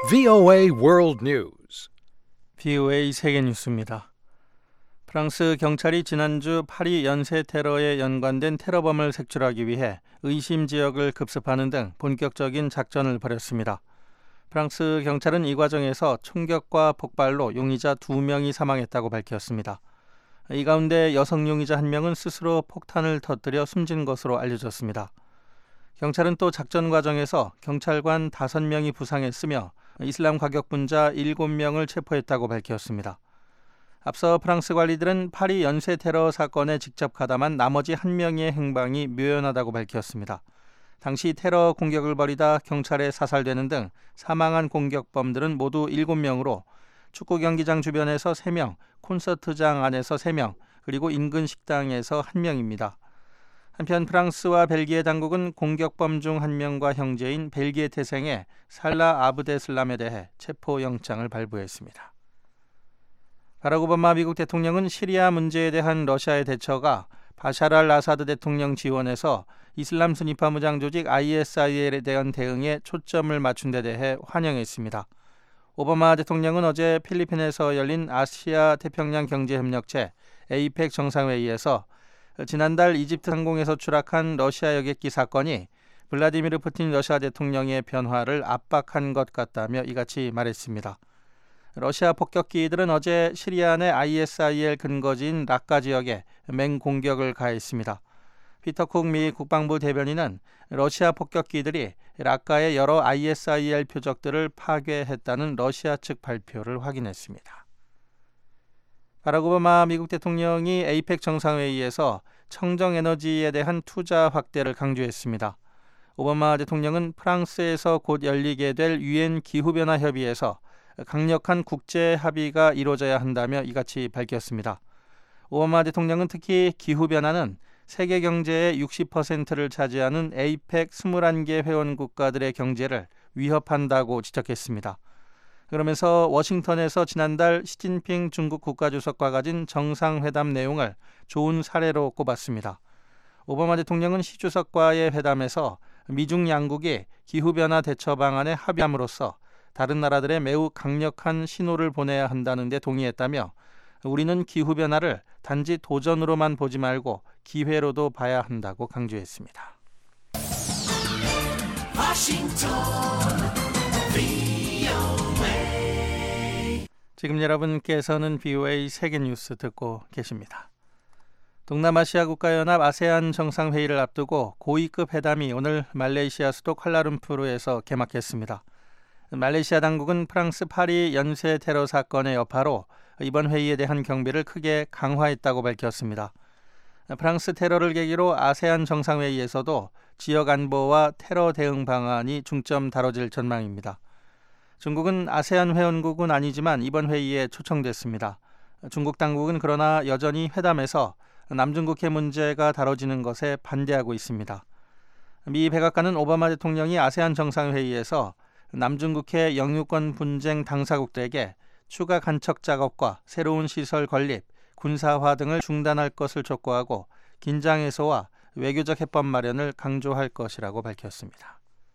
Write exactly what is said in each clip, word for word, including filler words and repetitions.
브이오에이 World News. 브이오에이 세계 뉴스입니다. 프랑스 경찰이 지난주 파리 연쇄 테러에 연관된 테러범을 색출하기 위해 의심 지역을 급습하는 등 본격적인 작전을 벌였습니다. 프랑스 경찰은 이 과정에서 총격과 폭발로 용의자 두 명이 사망했다고 밝혔습니다. 이 가운데 여성 용의자 한 명은 스스로 폭탄을 터뜨려 숨진 것으로 알려졌습니다. 경찰은 또 작전 과정에서 경찰관 다섯 명이 부상했으며 이슬람 과격분자 일곱 명을 체포했다고 밝혔습니다. 앞서 프랑스 관리들은 파리 연쇄 테러 사건에 직접 가담한 나머지 한 명의 행방이 묘연하다고 밝혔습니다. 당시 테러 공격을 벌이다 경찰에 사살되는 등 사망한 공격범들은 모두 일곱 명으로 축구 경기장 주변에서 세 명, 콘서트장 안에서 세 명, 그리고 인근 식당에서 한 명입니다. 한편 프랑스와 벨기에 당국은 공격범 중 한 명과 형제인 벨기에 태생의 살라 아브데슬람에 대해 체포영장을 발부했습니다. 바락 오바마 미국 대통령은 시리아 문제에 대한 러시아의 대처가 바샤르 알 아사드 대통령 지원에서 이슬람 순위파 무장 조직 아이에스아이엘에 대한 대응에 초점을 맞춘 데 대해 환영했습니다. 오바마 대통령은 어제 필리핀에서 열린 아시아 태평양 경제협력체 에이펙 정상회의에서 지난달 이집트 상공에서 추락한 러시아 여객기 사건이 블라디미르 푸틴 러시아 대통령의 변화를 압박한 것 같다며 이같이 말했습니다. 러시아 폭격기들은 어제 시리아 내 아이에스아이엘 근거지인 라카 지역에 맹공격을 가했습니다. 피터 쿡 미 국방부 대변인은 러시아 폭격기들이 라카의 여러 아이에스아이엘 표적들을 파괴했다는 러시아 측 발표를 확인했습니다. 바락 오바마 미국 대통령이 에이펙 정상회의에서 청정에너지에 대한 투자 확대를 강조했습니다. 오바마 대통령은 프랑스에서 곧 열리게 될 유엔 기후변화 협의에서 강력한 국제 합의가 이루어져야 한다며 이같이 밝혔습니다. 오바마 대통령은 특히 기후변화는 세계 경제의 육십 퍼센트를 차지하는 에이펙 이십일 개 회원 국가들의 경제를 위협한다고 지적했습니다. 그러면서 워싱턴에서 지난달 시진핑 중국 국가주석과 가진 정상회담 내용을 좋은 사례로 꼽았습니다. 오바마 대통령은 시 주석과의 회담에서 미중 양국이 기후변화 대처 방안에 합의함으로써 다른 나라들에 매우 강력한 신호를 보내야 한다는 데 동의했다며 우리는 기후변화를 단지 도전으로만 보지 말고 기회로도 봐야 한다고 강조했습니다. 워싱턴 지금 여러분께서는 브이오에이 세계뉴스 듣고 계십니다. 동남아시아 국가연합 아세안 정상회의를 앞두고 고위급 회담이 오늘 말레이시아 수도 쿠알라룸푸르에서 개막했습니다. 말레이시아 당국은 프랑스 파리 연쇄 테러 사건의 여파로 이번 회의에 대한 경비를 크게 강화했다고 밝혔습니다. 프랑스 테러를 계기로 아세안 정상회의에서도 지역 안보와 테러 대응 방안이 중점 다뤄질 전망입니다. 중국은 아세안 회원국은 아니지만 이번 회의에 초청됐습니다. 중국 당국은 그러나 여전히 회담에서 남중국해 문제가 다뤄지는 것에 반대하고 있습니다. 미 백악관은 오바마 대통령이 아세안 정상회의에서 남중국해 영유권 분쟁 당사국들에게 추가 간척 작업과 새로운 시설 건립, 군사화 등을 중단할 것을 촉구하고 긴장 해소와 외교적 해법 마련을 강조할 것이라고 밝혔습니다.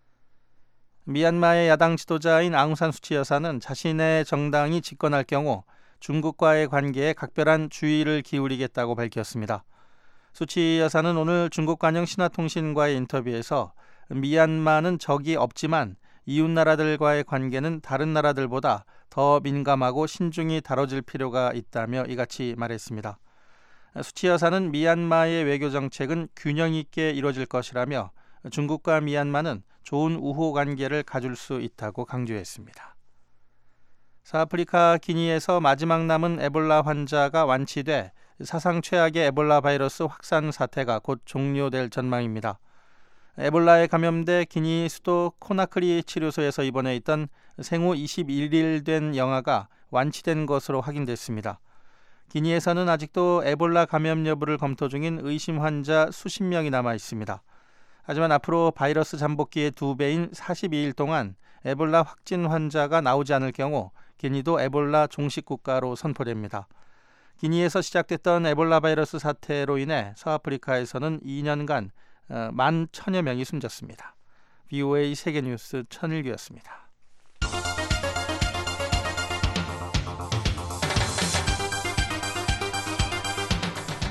미얀마의 야당 지도자인 아웅산 수치 여사는 자신의 정당이 집권할 경우 중국과의 관계에 각별한 주의를 기울이겠다고 밝혔습니다. 수치 여사는 오늘 중국 관영 신화통신과의 인터뷰에서 미얀마는 적이 없지만 이웃 나라들과의 관계는 다른 나라들보다 더 민감하고 신중히 다뤄질 필요가 있다며 이같이 말했습니다. 수치 여사는 미얀마의 외교 정책은 균형 있게 이루어질 것이라며 중국과 미얀마는 좋은 우호 관계를 가질 수 있다고 강조했습니다. 서아프리카 기니에서 마지막 남은 에볼라 환자가 완치돼 사상 최악의 에볼라 바이러스 확산 사태가 곧 종료될 전망입니다. 에볼라에 감염돼 기니 수도 코나크리 치료소에서 입원해 있던 생후 이십일 일 된 영아가 완치된 것으로 확인됐습니다. 기니에서는 아직도 에볼라 감염 여부를 검토 중인 의심 환자 수십 명이 남아 있습니다. 하지만 앞으로 바이러스 잠복기의 두 배인 사십이 일 동안 에볼라 확진 환자가 나오지 않을 경우 기니도 에볼라 종식 국가로 선포됩니다. 기니에서 시작됐던 에볼라 바이러스 사태로 인해 서아프리카에서는 이 년간 만 천여 명이 숨졌습니다. 브이오에이 세계뉴스 천일규였습니다.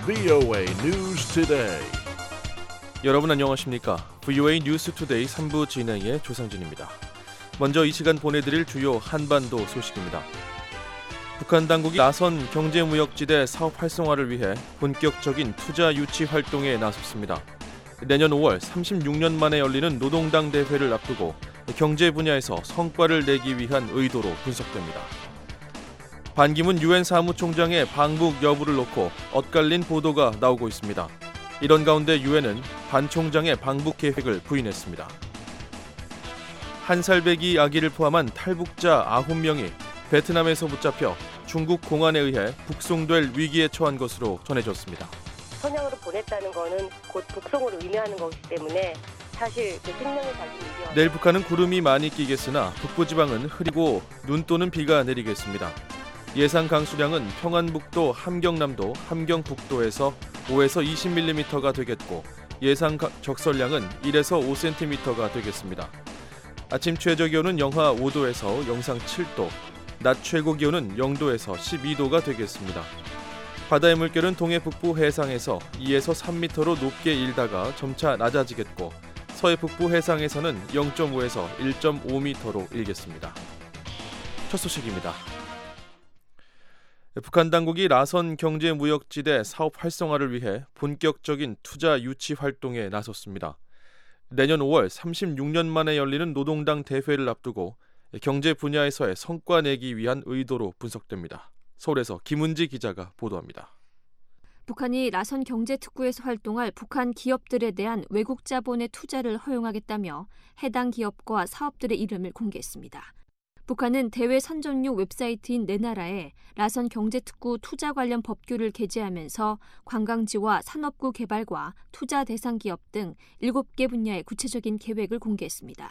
브이오에이 News Today. 여러분 안녕하십니까? 브이오에이 뉴스 투데이 삼 부 진행의 조상진입니다. 먼저 이 시간 보내드릴 주요 한반도 소식입니다. 북한 당국이 나선 경제무역지대 사업 활성화를 위해 본격적인 투자 유치 활동에 나섰습니다. 내년 오월 삼십육 년 만에 열리는 노동당 대회를 앞두고 경제 분야에서 성과를 내기 위한 의도로 분석됩니다. 반기문 유엔 사무총장의 방북 여부를 놓고 엇갈린 보도가 나오고 있습니다. 이런 가운데 유엔은 반 총장의 방북 계획을 부인했습니다. 한 살배기 아기를 포함한 탈북자 아홉 명이 베트남에서 붙잡혀 중국 공안에 의해 북송될 위기에 처한 것으로 전해졌습니다. 선양으로 보냈다는 것은 곧 북송을 의미하는 것이기 때문에 사실 그 생명을 달린 일이었습니다. 내일 북한은 구름이 많이 끼겠으나 북부지방은 흐리고 눈 또는 비가 내리겠습니다. 예상 강수량은 평안북도, 함경남도, 함경북도에서 오에서 이십 밀리미터가 되겠고 예상 적설량은 일에서 오 센티미터가 되겠습니다. 아침 최저기온은 영하 오 도에서 영상 칠 도, 낮 최고기온은 영 도에서 십이 도가 되겠습니다. 바다의 물결은 동해 북부 해상에서 이에서 삼 미터로 높게 일다가 점차 낮아지겠고 서해 북부 해상에서는 영 점 오에서 일 점 오 미터로 일겠습니다. 첫 소식입니다. 북한 당국이 나선 경제무역지대 사업 활성화를 위해 본격적인 투자 유치 활동에 나섰습니다. 내년 오월 삼십육 년 만에 열리는 노동당 대회를 앞두고 경제 분야에서의 성과 내기 위한 의도로 분석됩니다. 서울에서 김은지 기자가 보도합니다. 북한이 나선 경제특구에서 활동할 북한 기업들에 대한 외국 자본의 투자를 허용하겠다며 해당 기업과 사업들의 이름을 공개했습니다. 북한은 대외 선전용 웹사이트인 내나라에 나선 경제특구 투자 관련 법규를 게재하면서 관광지와 산업구 개발과 투자 대상 기업 등 일곱 개 분야의 구체적인 계획을 공개했습니다.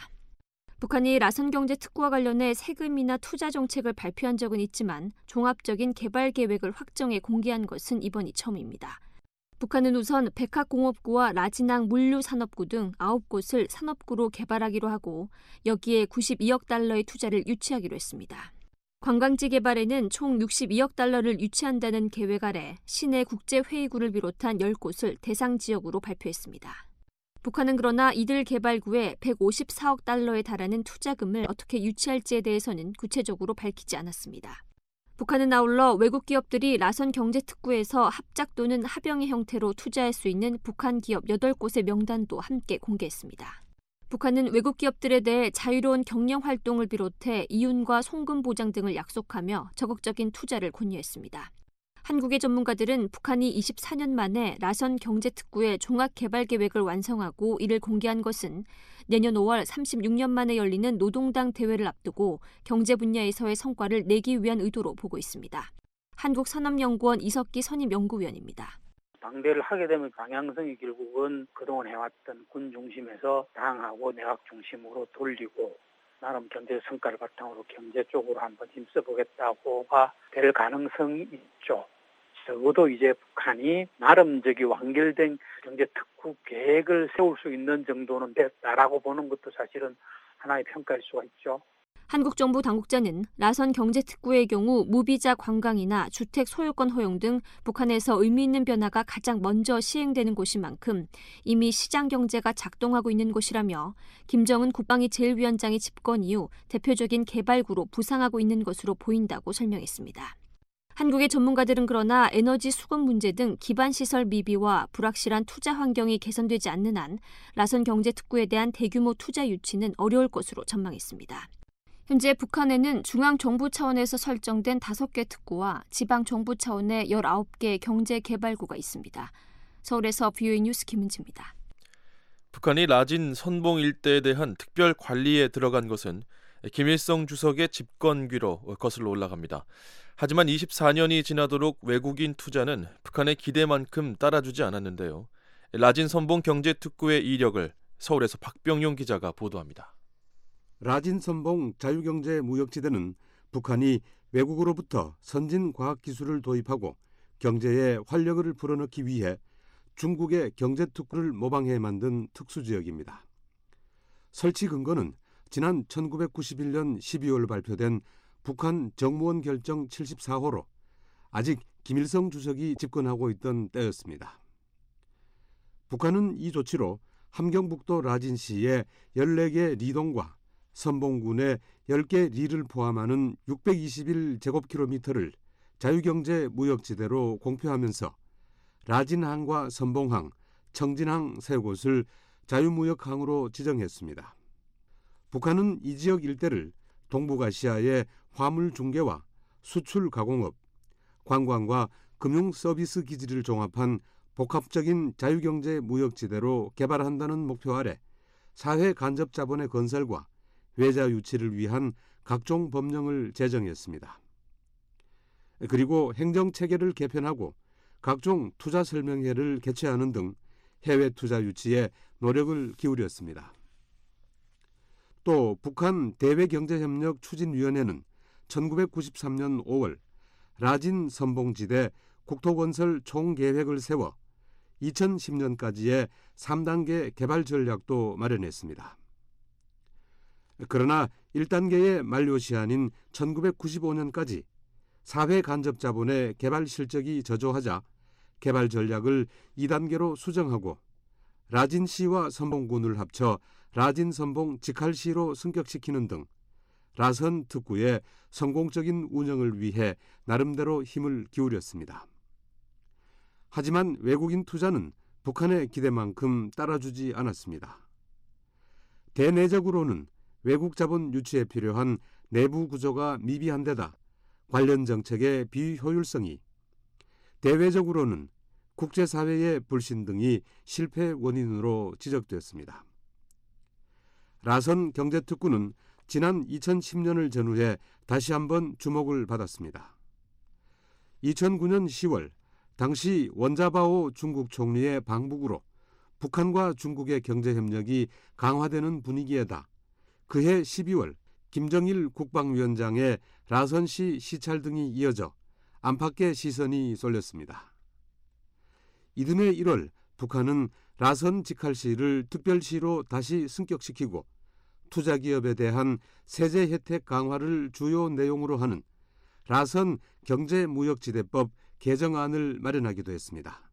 북한이 나선 경제특구와 관련해 세금이나 투자 정책을 발표한 적은 있지만 종합적인 개발 계획을 확정해 공개한 것은 이번이 처음입니다. 북한은 우선 백학공업구와 라진항 물류산업구 등 아홉 곳을 산업구로 개발하기로 하고 여기에 구십이억 달러의 투자를 유치하기로 했습니다. 관광지 개발에는 총 육십이억 달러를 유치한다는 계획 아래 시내 국제회의구를 비롯한 열 곳을 대상 지역으로 발표했습니다. 북한은 그러나 이들 개발구에 백오십사억 달러에 달하는 투자금을 어떻게 유치할지에 대해서는 구체적으로 밝히지 않았습니다. 북한은 아울러 외국 기업들이 나선 경제특구에서 합작 또는 합영의 형태로 투자할 수 있는 북한 기업 여덟 곳의 명단도 함께 공개했습니다. 북한은 외국 기업들에 대해 자유로운 경영 활동을 비롯해 이윤과 송금 보장 등을 약속하며 적극적인 투자를 권유했습니다. 한국의 전문가들은 북한이 이십사 년 만에 나선 경제특구의 종합개발계획을 완성하고 이를 공개한 것은 내년 오월 삼십육 년 만에 열리는 노동당 대회를 앞두고 경제 분야에서의 성과를 내기 위한 의도로 보고 있습니다. 한국산업연구원 이석기 선임연구위원입니다. 당대를 하게 되면 방향성이 결국은 그동안 해왔던 군 중심에서 당하고 내각 중심으로 돌리고 나름 경제 성과를 바탕으로 경제 쪽으로 한번 힘써보겠다고가 될 가능성이 있죠. 적어도 이제 북한이 나름 저기 완결된 경제 특구 계획을 세울 수 있는 정도는 됐다라고 보는 것도 사실은 하나의 평가일 수가 있죠. 한국 정부 당국자는 나선 경제특구의 경우 무비자 관광이나 주택 소유권 허용 등 북한에서 의미 있는 변화가 가장 먼저 시행되는 곳인 만큼 이미 시장 경제가 작동하고 있는 곳이라며 김정은 국방위 제일 위원장의 집권 이후 대표적인 개발구로 부상하고 있는 것으로 보인다고 설명했습니다. 한국의 전문가들은 그러나 에너지 수급 문제 등 기반시설 미비와 불확실한 투자 환경이 개선되지 않는 한 나선 경제특구에 대한 대규모 투자 유치는 어려울 것으로 전망했습니다. 현재 북한에는 중앙정부 차원에서 설정된 다섯 개 특구와 지방정부 차원의 열아홉 개 경제개발구가 있습니다. 서울에서 브이오에이 뉴스 김은지입니다. 북한이 라진 선봉 일대에 대한 특별 관리에 들어간 것은 김일성 주석의 집권귀로 거슬러 올라갑니다. 하지만 이십사 년이 지나도록 외국인 투자는 북한의 기대만큼 따라주지 않았는데요. 라진 선봉 경제특구의 이력을 서울에서 박병용 기자가 보도합니다. 라진 선봉 자유경제무역지대는 북한이 외국으로부터 선진 과학기술을 도입하고 경제에 활력을 불어넣기 위해 중국의 경제특구를 모방해 만든 특수지역입니다. 설치 근거는 지난 천구백구십일 년 십이월 발표된 북한 정무원 결정 칠십사 호로 아직 김일성 주석이 집권하고 있던 때였습니다. 북한은 이 조치로 함경북도 라진시의 열네 개 리동과 선봉군의 열 개 리를 포함하는 육백이십일 제곱킬로미터를 자유경제 무역지대로 공표하면서 라진항과 선봉항, 청진항 세 곳을 자유무역항으로 지정했습니다. 북한은 이 지역 일대를 동북아시아의 화물 중개와 수출 가공업, 관광과 금융 서비스 기지를 종합한 복합적인 자유경제 무역지대로 개발한다는 목표 아래 사회 간접 자본의 건설과 외자 유치를 위한 각종 법령을 제정했습니다. 그리고 행정체계를 개편하고 각종 투자 설명회를 개최하는 등 해외 투자 유치에 노력을 기울였습니다. 또 북한 대외경제협력 추진위원회는 천구백구십삼 년 오월 라진 선봉지대 국토건설 총계획을 세워 이천십 년까지의 삼 단계 개발 전략도 마련했습니다. 그러나 일 단계의 만료 시한인 천구백구십오 년까지 사회 간접 자본의 개발 실적이 저조하자 개발 전략을 이 단계로 수정하고 라진시와 선봉군을 합쳐 라진선봉 직할시로 승격시키는 등 라선 특구의 성공적인 운영을 위해 나름대로 힘을 기울였습니다. 하지만 외국인 투자는 북한의 기대만큼 따라주지 않았습니다. 대내적으로는 외국 자본 유치에 필요한 내부 구조가 미비한 데다 관련 정책의 비효율성이, 대외적으로는 국제사회의 불신 등이 실패 원인으로 지적됐습니다. 라선 경제특구는 지난 이천십 년을 전후해 다시 한번 주목을 받았습니다. 이천구 년 시월 당시 원자바오 중국 총리의 방북으로 북한과 중국의 경제협력이 강화되는 분위기에다 그해 십이월 김정일 국방위원장의 라선시 시찰 등이 이어져 안팎의 시선이 쏠렸습니다. 이듬해 일월 북한은 라선 직할시를 특별시로 다시 승격시키고 투자기업에 대한 세제 혜택 강화를 주요 내용으로 하는 라선 경제무역지대법 개정안을 마련하기도 했습니다.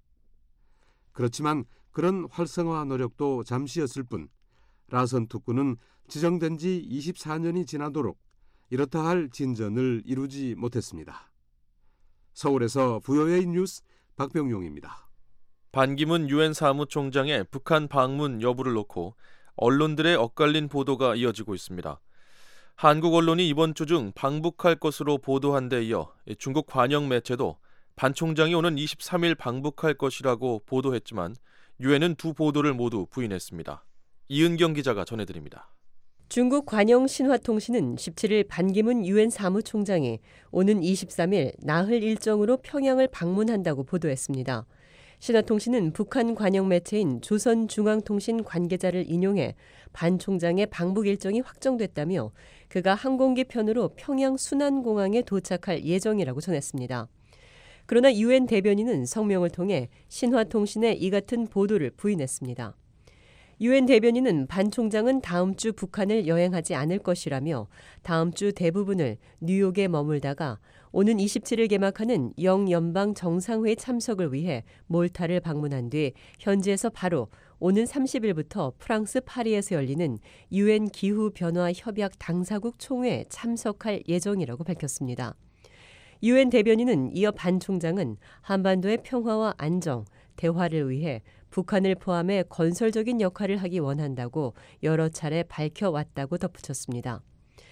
그렇지만 그런 활성화 노력도 잠시였을 뿐 라선 특구는 지정된 지 이십사 년이 지나도록 이렇다 할 진전을 이루지 못했습니다. 서울에서 브이오에이 뉴스 박병용입니다. 반기문 유엔 사무총장의 북한 방문 여부를 놓고 언론들의 엇갈린 보도가 이어지고 있습니다. 한국 언론이 이번 주 중 방북할 것으로 보도한 데 이어 중국 관영 매체도 반 총장이 오는 이십삼 일 방북할 것이라고 보도했지만 유엔은 두 보도를 모두 부인했습니다. 이은경 기자가 전해드립니다. 중국 관영 신화통신은 십칠 일 반기문 유엔 사무총장이 오는 이십삼 일 나흘 일정으로 평양을 방문한다고 보도했습니다. 신화통신은 북한 관영 매체인 조선중앙통신 관계자를 인용해 반 총장의 방북 일정이 확정됐다며 그가 항공기 편으로 평양 순안공항에 도착할 예정이라고 전했습니다. 그러나 유엔 대변인은 성명을 통해 신화통신의 이 같은 보도를 부인했습니다. 유엔 대변인은 반 총장은 다음 주 북한을 여행하지 않을 것이라며 다음 주 대부분을 뉴욕에 머물다가 오는 이십칠 일 개막하는 영연방 정상회의 참석을 위해 몰타를 방문한 뒤 현지에서 바로 오는 삼십 일부터 프랑스 파리에서 열리는 유엔 기후변화협약 당사국 총회에 참석할 예정이라고 밝혔습니다. 유엔 대변인은 이어 반 총장은 한반도의 평화와 안정, 대화를 위해 북한을 포함해 건설적인 역할을 하기 원한다고 여러 차례 밝혀왔다고 덧붙였습니다.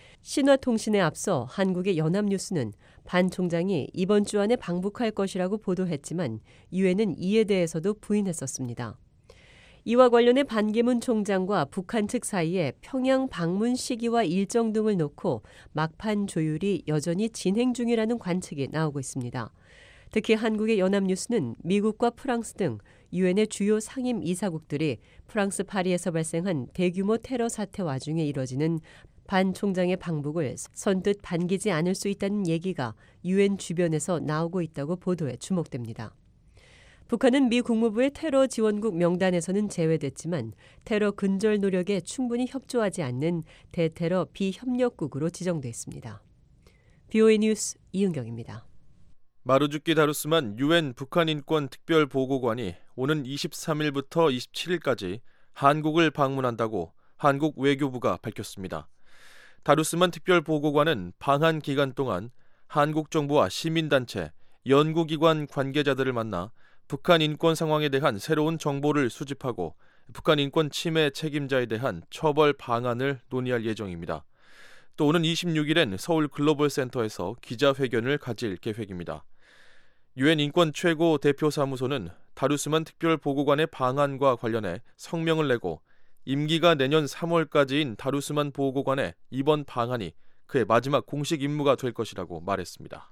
신화통신에 앞서 한국의 연합뉴스는 반 총장이 이번 주 안에 방북할 것이라고 보도했지만 유엔은 이에 대해서도 부인했었습니다. 이와 관련해 반기문 총장과 북한 측 사이에 평양 방문 시기와 일정 등을 놓고 막판 조율이 여전히 진행 중이라는 관측이 나오고 있습니다. 특히 한국의 연합뉴스는 미국과 프랑스 등 유엔의 주요 상임 이사국들이 프랑스 파리에서 발생한 대규모 테러 사태 와중에 이뤄지는 반 총장의 방북을 선뜻 반기지 않을 수 있다는 얘기가 유엔 주변에서 나오고 있다고 보도에 주목됩니다. 북한은 미 국무부의 테러 지원국 명단에서는 제외됐지만 테러 근절 노력에 충분히 협조하지 않는 대테러 비협력국으로 지정돼 있습니다. 브이오에이 뉴스 이은경입니다. 마루주키 다루스만 유엔 북한인권특별보고관이 오는 이십삼일부터 이십칠일까지 한국을 방문한다고 한국 외교부가 밝혔습니다. 다루스만 특별보고관은 방한 기간 동안 한국 정부와 시민단체, 연구기관 관계자들을 만나 북한 인권 상황에 대한 새로운 정보를 수집하고 북한 인권 침해 책임자에 대한 처벌 방안을 논의할 예정입니다. 또 오는 이십육일엔 서울 글로벌센터에서 기자회견을 가질 계획입니다. 유엔 인권 최고 대표 사무소는 다루스만 특별보고관의 방안과 관련해 성명을 내고 임기가 내년 삼월까지인 다루스만 보고관의 이번 방안이 그의 마지막 공식 임무가 될 것이라고 말했습니다.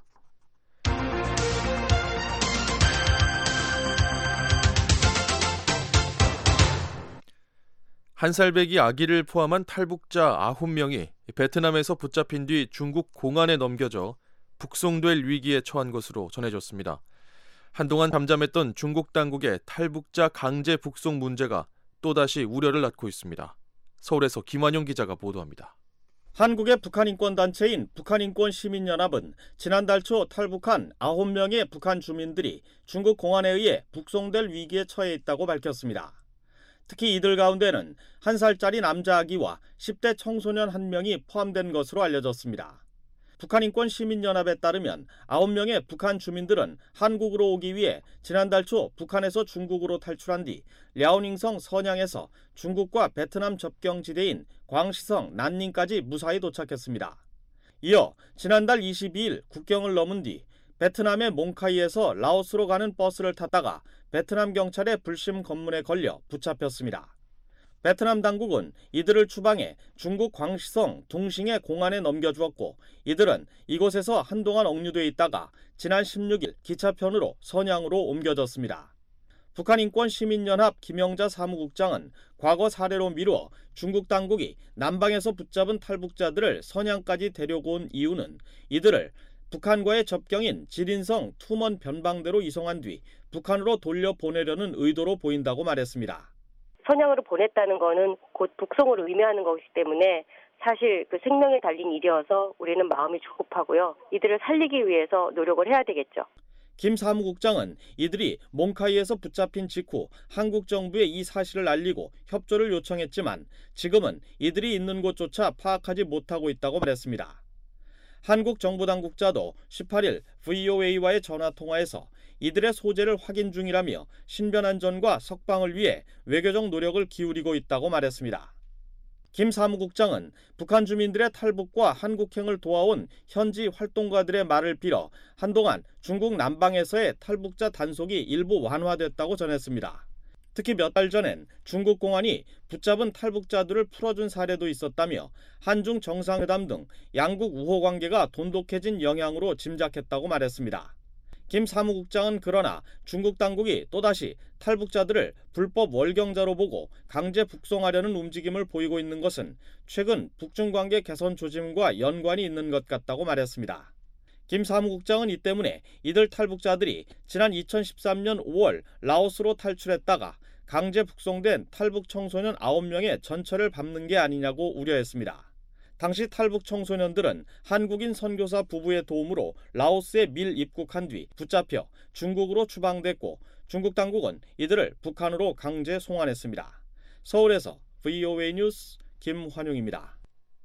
한 살배기 아기를 포함한 탈북자 아홉 명이 베트남에서 붙잡힌 뒤 중국 공안에 넘겨져 북송될 위기에 처한 것으로 전해졌습니다. 한동안 잠잠했던 중국 당국의 탈북자 강제 북송 문제가 또다시 우려를 낳고 있습니다. 서울에서 김환용 기자가 보도합니다. 한국의 북한인권단체인 북한인권시민연합은 지난달 초 탈북한 아홉 명의 북한 주민들이 중국 공안에 의해 북송될 위기에 처해 있다고 밝혔습니다. 특히 이들 가운데는 한 살짜리 남자 아기와 십 대 청소년 한 명이 포함된 것으로 알려졌습니다. 북한인권시민연합에 따르면 아홉 명의 북한 주민들은 한국으로 오기 위해 지난달 초 북한에서 중국으로 탈출한 뒤 랴오닝성 선양에서 중국과 베트남 접경지대인 광시성 난닝까지 무사히 도착했습니다. 이어 지난달 이십이일 국경을 넘은 뒤 베트남의 몽카이에서 라오스로 가는 버스를 탔다가 베트남 경찰의 불심 검문에 걸려 붙잡혔습니다. 베트남 당국은 이들을 추방해 중국 광시성 둥싱의 공안에 넘겨주었고 이들은 이곳에서 한동안 억류돼 있다가 지난 십육일 기차편으로 선양으로 옮겨졌습니다. 북한인권시민연합 김영자 사무국장은 과거 사례로 미루어 중국 당국이 남방에서 붙잡은 탈북자들을 선양까지 데려온 이유는 이들을 북한과의 접경인 지린성 투먼 변방대로 이송한 뒤 북한으로 돌려보내려는 의도로 보인다고 말했습니다. 선양으로 보냈다는 것은 곧 북송을 의미하는 것이기 때문에 사실 그 생명이 달린 일이어서 우리는 마음이 조급하고요. 이들을 살리기 위해서 노력을 해야 되겠죠. 김 사무국장은 이들이 몽카이에서 붙잡힌 직후 한국 정부에 이 사실을 알리고 협조를 요청했지만 지금은 이들이 있는 곳조차 파악하지 못하고 있다고 말했습니다. 한국 정부 당국자도 십팔일 브이오에이와의 전화통화에서 이들의 소재를 확인 중이라며 신변안전과 석방을 위해 외교적 노력을 기울이고 있다고 말했습니다. 김 사무국장은 북한 주민들의 탈북과 한국행을 도와온 현지 활동가들의 말을 빌어 한동안 중국 남방에서의 탈북자 단속이 일부 완화됐다고 전했습니다. 특히 몇 달 전엔 중국 공안이 붙잡은 탈북자들을 풀어준 사례도 있었다며 한중 정상회담 등 양국 우호 관계가 돈독해진 영향으로 짐작했다고 말했습니다. 김 사무국장은 그러나 중국 당국이 또다시 탈북자들을 불법 월경자로 보고 강제 북송하려는 움직임을 보이고 있는 것은 최근 북중 관계 개선 조짐과 연관이 있는 것 같다고 말했습니다. 김 사무국장은 이 때문에 이들 탈북자들이 지난 이천십삼년 오월 라오스로 탈출했다가 강제 북송된 탈북 청소년 아홉 명의 전처를 밟는 게 아니냐고 우려했습니다. 당시 탈북 청소년들은 한국인 선교사 부부의 도움으로 라오스에 밀 입국한 뒤 붙잡혀 중국으로 추방됐고 중국 당국은 이들을 북한으로 강제 송환했습니다. 서울에서 브이오에이 뉴스 김환용입니다.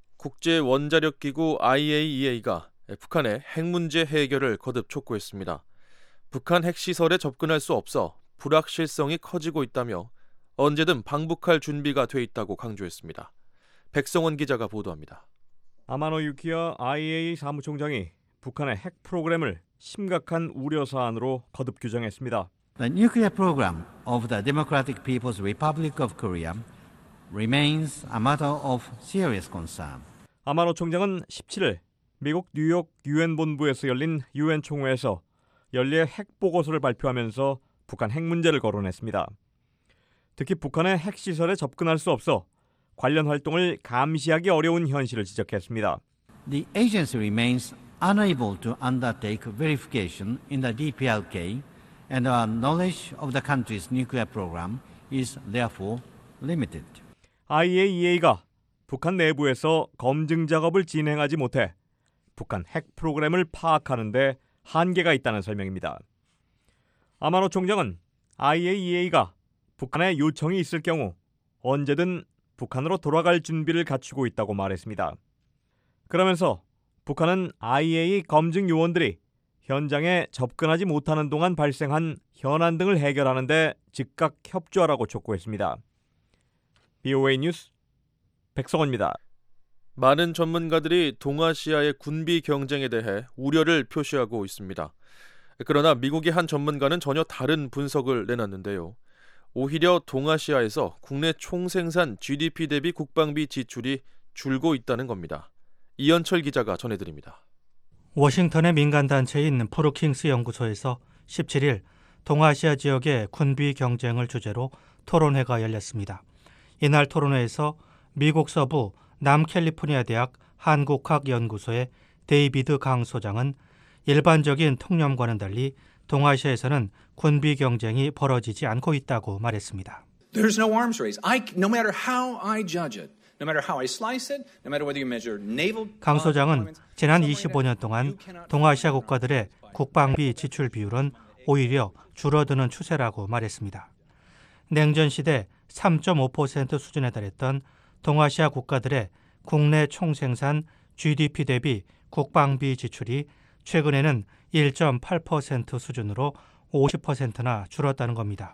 국제원자력기구 아이에이이에이가 북한의 핵 문제 해결을 거듭 촉구했습니다. 북한 핵시설에 접근할 수 없어 불확실성이 커지고 있다며 언제든 방북할 준비가 돼 있다고 강조했습니다. 백성원 기자가 보도합니다. 아마노 유키야 아이에이이에이 사무총장이 북한의 핵 프로그램을 심각한 우려 사안으로 거듭 규정했습니다. The nuclear program of the Democratic People's Republic of Korea remains a matter of serious concern. 아마노 총장은 십칠일 미국 뉴욕 유엔 본부에서 열린 유엔 총회에서 연례 핵 보고서를 발표하면서 북한 핵 문제를 거론했습니다. 특히 북한의 핵 시설에 접근할 수 없어 관련 활동을 감시하기 어려운 현실을 지적했습니다. The agency remains unable to undertake verification in the 디피알케이 and our knowledge of the country's nuclear program is therefore limited. 아이에이이에이가 북한 내부에서 검증 작업을 진행하지 못해 북한 핵 프로그램을 파악하는 데 한계가 있다는 설명입니다. 아마노 총장은 아이에이이에이가 북한의 요청이 있을 경우 언제든 북한으로 돌아갈 준비를 갖추고 있다고 말했습니다. 그러면서 북한은 아이에이이에이 검증 요원들이 현장에 접근하지 못하는 동안 발생한 현안 등을 해결하는 데 즉각 협조하라고 촉구했습니다. 비오에이 뉴스 백성원입니다. 많은 전문가들이 동아시아의 군비 경쟁에 대해 우려를 표시하고 있습니다. 그러나 미국의 한 전문가는 전혀 다른 분석을 내놨는데요. 오히려 동아시아에서 국내 총생산 지디피 대비 국방비 지출이 줄고 있다는 겁니다. 이현철 기자가 전해드립니다. 워싱턴의 민간단체인 프루킹스 연구소에서 십칠 일 동아시아 지역의 군비 경쟁을 주제로 토론회가 열렸습니다. 이날 토론회에서 미국 서부 남캘리포니아 대학 한국학연구소의 데이비드 강 소장은 일반적인 통념과는 달리 동아시아에서는 군비 경쟁이 벌어지지 않고 있다고 말했습니다. There's no arms race. I, no matter how I judge it, no matter how I slice it, no matter whether you measure naval. 강 소장은 지난 이십오 년 동안 동아시아 국가들의 국방비 지출 비율은 오히려 줄어드는 추세라고 말했습니다. 냉전 시대 삼 점 오 퍼센트 수준에 달했던 동아시아 국가들의 국내 총생산 지디피 대비 국방비 지출이 최근에는 일 점 팔 퍼센트 수준으로 오십 퍼센트나 줄었다는 겁니다.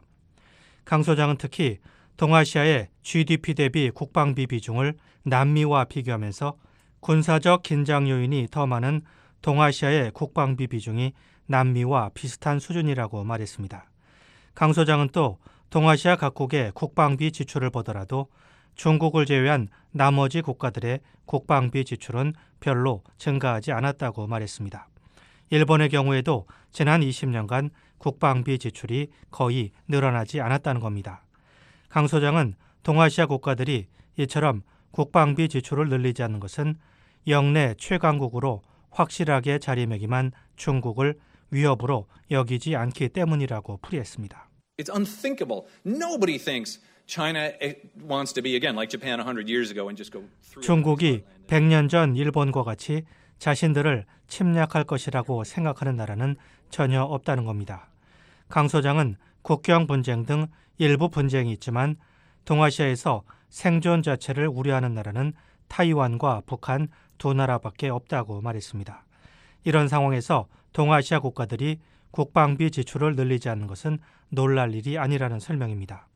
강 소장은 특히 동아시아의 지디피 대비 국방비 비중을 남미와 비교하면서 군사적 긴장 요인이 더 많은 동아시아의 국방비 비중이 남미와 비슷한 수준이라고 말했습니다. 강 소장은 또 동아시아 각국의 국방비 지출을 보더라도 중국을 제외한 나머지 국가들의 국방비 지출은 별로 증가하지 않았다고 말했습니다. 일본의 경우에도 지난 이십 년간 국방비 지출이 거의 늘어나지 않았다는 겁니다. 강 소장은 동아시아 국가들이 이처럼 국방비 지출을 늘리지 않는 것은 영내 최강국으로 확실하게 자리매김한 중국을 위협으로 여기지 않기 때문이라고 풀이했습니다. It's unthinkable. Nobody thinks China wants to be again like Japan one hundred years ago and just go through. 중국이 백 년 전 일본과 같이 자신들을 침략할 것이라고 생각하는 나라는 전혀 없다는 겁니다. 강 소장은 국경 분쟁 등 일부 분쟁이 있지만 동아시아에서 생존 자체를 우려하는 나라는 타이완과 북한 두 나라밖에 없다고 말했습니다. 이런 상황에서 동아시아 국가들이 국방비 지출을 늘리지 않는 것은 놀랄 일이 아니라는 설명입니다.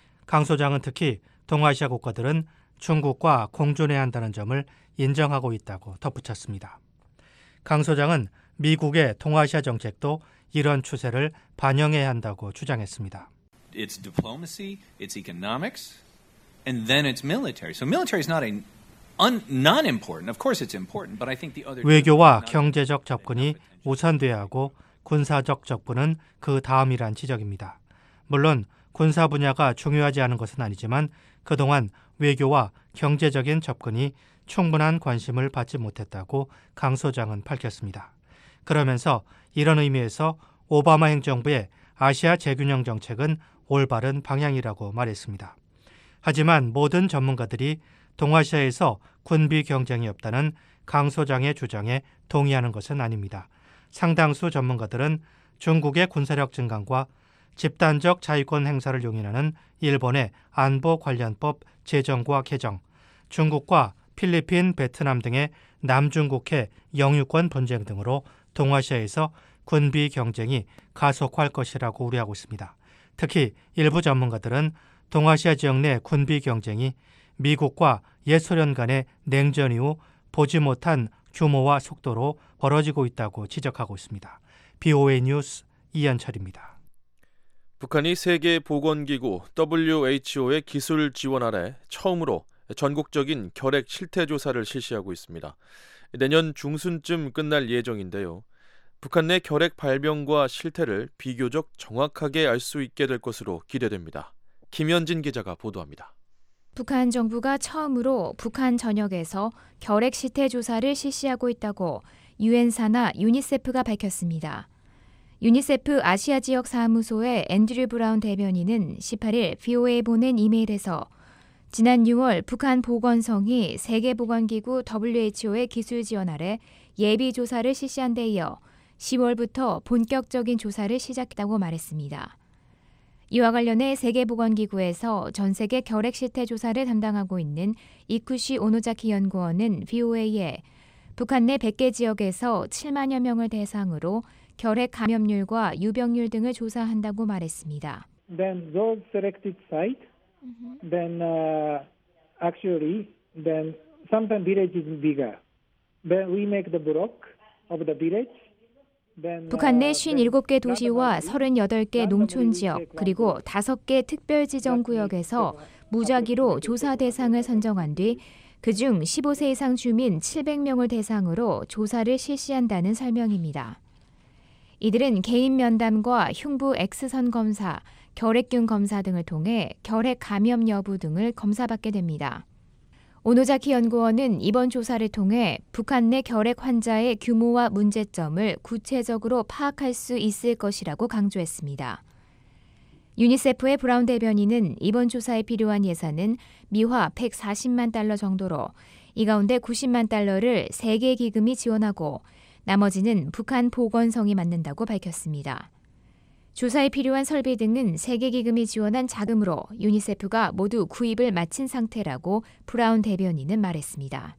강 소장은 특히 동아시아 국가들은 중국과 공존해야 한다는 점을 인정하고 있다고 덧붙였습니다. 강 소장은 미국의 동아시아 정책도 이런 추세를 반영해야 한다고 주장했습니다. It's diplomacy, it's economics, and then it's military. So military is not a un, not important. Of course it's important, but I think the other 외교와 경제적 접근이 우선돼야 하고 군사적 접근은 그 다음이란 지적입니다. 물론 군사 분야가 중요하지 않은 것은 아니지만 그동안 외교와 경제적인 접근이 충분한 관심을 받지 못했다고 강 소장은 밝혔습니다. 그러면서 이런 의미에서 오바마 행정부의 아시아 재균형 정책은 올바른 방향이라고 말했습니다. 하지만 모든 전문가들이 동아시아에서 군비 경쟁이 없다는 강 소장의 주장에 동의하는 것은 아닙니다. 상당수 전문가들은 중국의 군사력 증강과 집단적 자위권 행사를 용인하는 일본의 안보 관련법 제정과 개정, 중국과 필리핀, 베트남 등의 남중국해 영유권 분쟁 등으로 동아시아에서 군비 경쟁이 가속화할 것이라고 우려하고 있습니다. 특히 일부 전문가들은 동아시아 지역 내 군비 경쟁이 미국과 옛소련 간의 냉전 이후 보지 못한 규모와 속도로 벌어지고 있다고 지적하고 있습니다. 비오에이 뉴스 이현철입니다. 북한이 세계보건기구 더블유에이치오의 기술 지원 아래 처음으로 전국적인 결핵 실태 조사를 실시하고 있습니다. 내년 중순쯤 끝날 예정인데요. 북한 내 결핵 발병과 실태를 비교적 정확하게 알 수 있게 될 것으로 기대됩니다. 김현진 기자가 보도합니다. 북한 정부가 처음으로 북한 전역에서 결핵 실태 조사를 실시하고 있다고 유엔 산하 유니세프가 밝혔습니다. 유니세프 아시아 지역 사무소의 앤드류 브라운 대변인은 십팔 일 비오에이에 보낸 이메일에서 지난 유월 북한 보건성이 세계보건기구 더블유에이치오의 기술 지원 아래 예비 조사를 실시한 데 이어 시월부터 본격적인 조사를 시작했다고 말했습니다. 이와 관련해 세계보건기구에서 전 세계 결핵 실태 조사를 담당하고 있는 이쿠시 오노자키 연구원은 브이오에이에 북한 내 백 개 지역에서 칠만여 명을 대상으로 결핵 감염률과 유병률 등을 조사한다고 말했습니다. Then those selected sites, mm-hmm. then uh, actually, then sometimes village is bigger. Then we make the block of the village. 북한 내 오십칠 개 도시와 서른여덟 개 농촌 지역 그리고 다섯 개 특별지정구역에서 무작위로 조사 대상을 선정한 뒤 그중 십오 세 이상 주민 칠백 명을 대상으로 조사를 실시한다는 설명입니다. 이들은 개인 면담과 흉부 X선 검사, 결핵균 검사 등을 통해 결핵 감염 여부 등을 검사받게 됩니다. 오노자키 연구원은 이번 조사를 통해 북한 내 결핵 환자의 규모와 문제점을 구체적으로 파악할 수 있을 것이라고 강조했습니다. 유니세프의 브라운 대변인은 이번 조사에 필요한 예산은 미화 백사십만 달러 정도로 이 가운데 구십만 달러를 세계 기금이 지원하고 나머지는 북한 보건성이 맡는다고 밝혔습니다. 조사에 필요한 설비 등은 세계기금이 지원한 자금으로 유니세프가 모두 구입을 마친 상태라고 브라운 대변인은 말했습니다.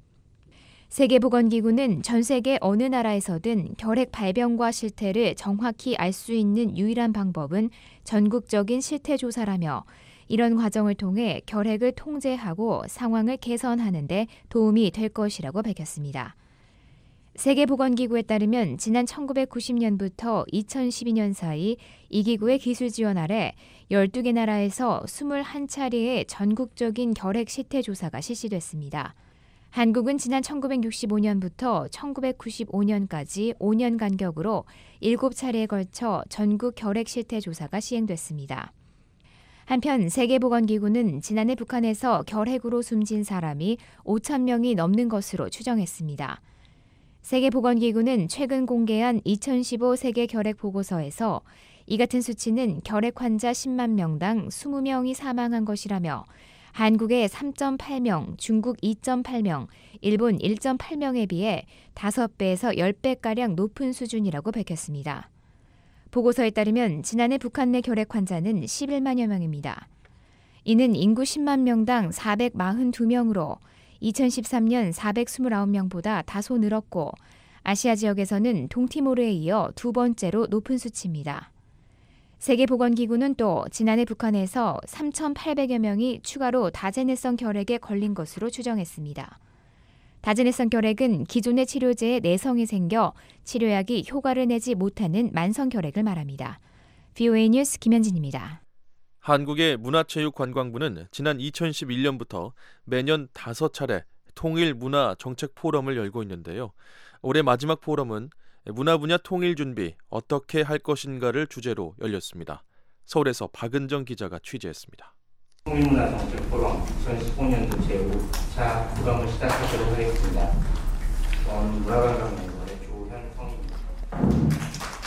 세계보건기구는 전 세계 어느 나라에서든 결핵 발병과 실태를 정확히 알 수 있는 유일한 방법은 전국적인 실태 조사라며 이런 과정을 통해 결핵을 통제하고 상황을 개선하는 데 도움이 될 것이라고 밝혔습니다. 세계보건기구에 따르면 지난 천구백구십 년부터 이천십이 년 사이 이 기구의 기술 지원 아래 열두 개 나라에서 이십일 차례의 전국적인 결핵 실태 조사가 실시됐습니다. 한국은 지난 천구백육십오 년부터 천구백구십오 년까지 오 년 간격으로 일곱 차례에 걸쳐 전국 결핵 실태 조사가 시행됐습니다. 한편 세계보건기구는 지난해 북한에서 결핵으로 숨진 사람이 오천 명이 넘는 것으로 추정했습니다. 세계보건기구는 최근 공개한 이천십오 세계 결핵 보고서에서 이 같은 수치는 결핵 환자 십만 명당 이십 명이 사망한 것이라며 한국의 삼 점 팔 명, 중국 이 점 팔 명, 일본 일 점 팔 명에 비해 다섯 배에서 십 배가량 높은 수준이라고 밝혔습니다. 보고서에 따르면 지난해 북한 내 결핵 환자는 십일만여 명입니다. 이는 인구 십만 명당 사백사십이 명으로 이천십삼 년 사백이십구 명보다 다소 늘었고 아시아 지역에서는 동티모르에 이어 두 번째로 높은 수치입니다. 세계보건기구는 또 지난해 북한에서 삼천팔백여 명이 추가로 다제네성 결핵에 걸린 것으로 추정했습니다. 다제네성 결핵은 기존의 치료제에 내성이 생겨 치료약이 효과를 내지 못하는 만성 결핵을 말합니다. 브이오에이 뉴스 김현진입니다. 한국의 문화체육관광부는 지난 이천십일 년부터 매년 다섯 차례 통일 문화 정책 포럼을 열고 있는데요. 올해 마지막 포럼은 문화 분야 통일 준비 어떻게 할 것인가를 주제로 열렸습니다. 서울에서 박은정 기자가 취재했습니다. 통일문화 정책 포럼 이천십오 년도 제오 차 포럼을 시작하도록 하겠습니다. 저는 문화관광연구원의 조현성입니다.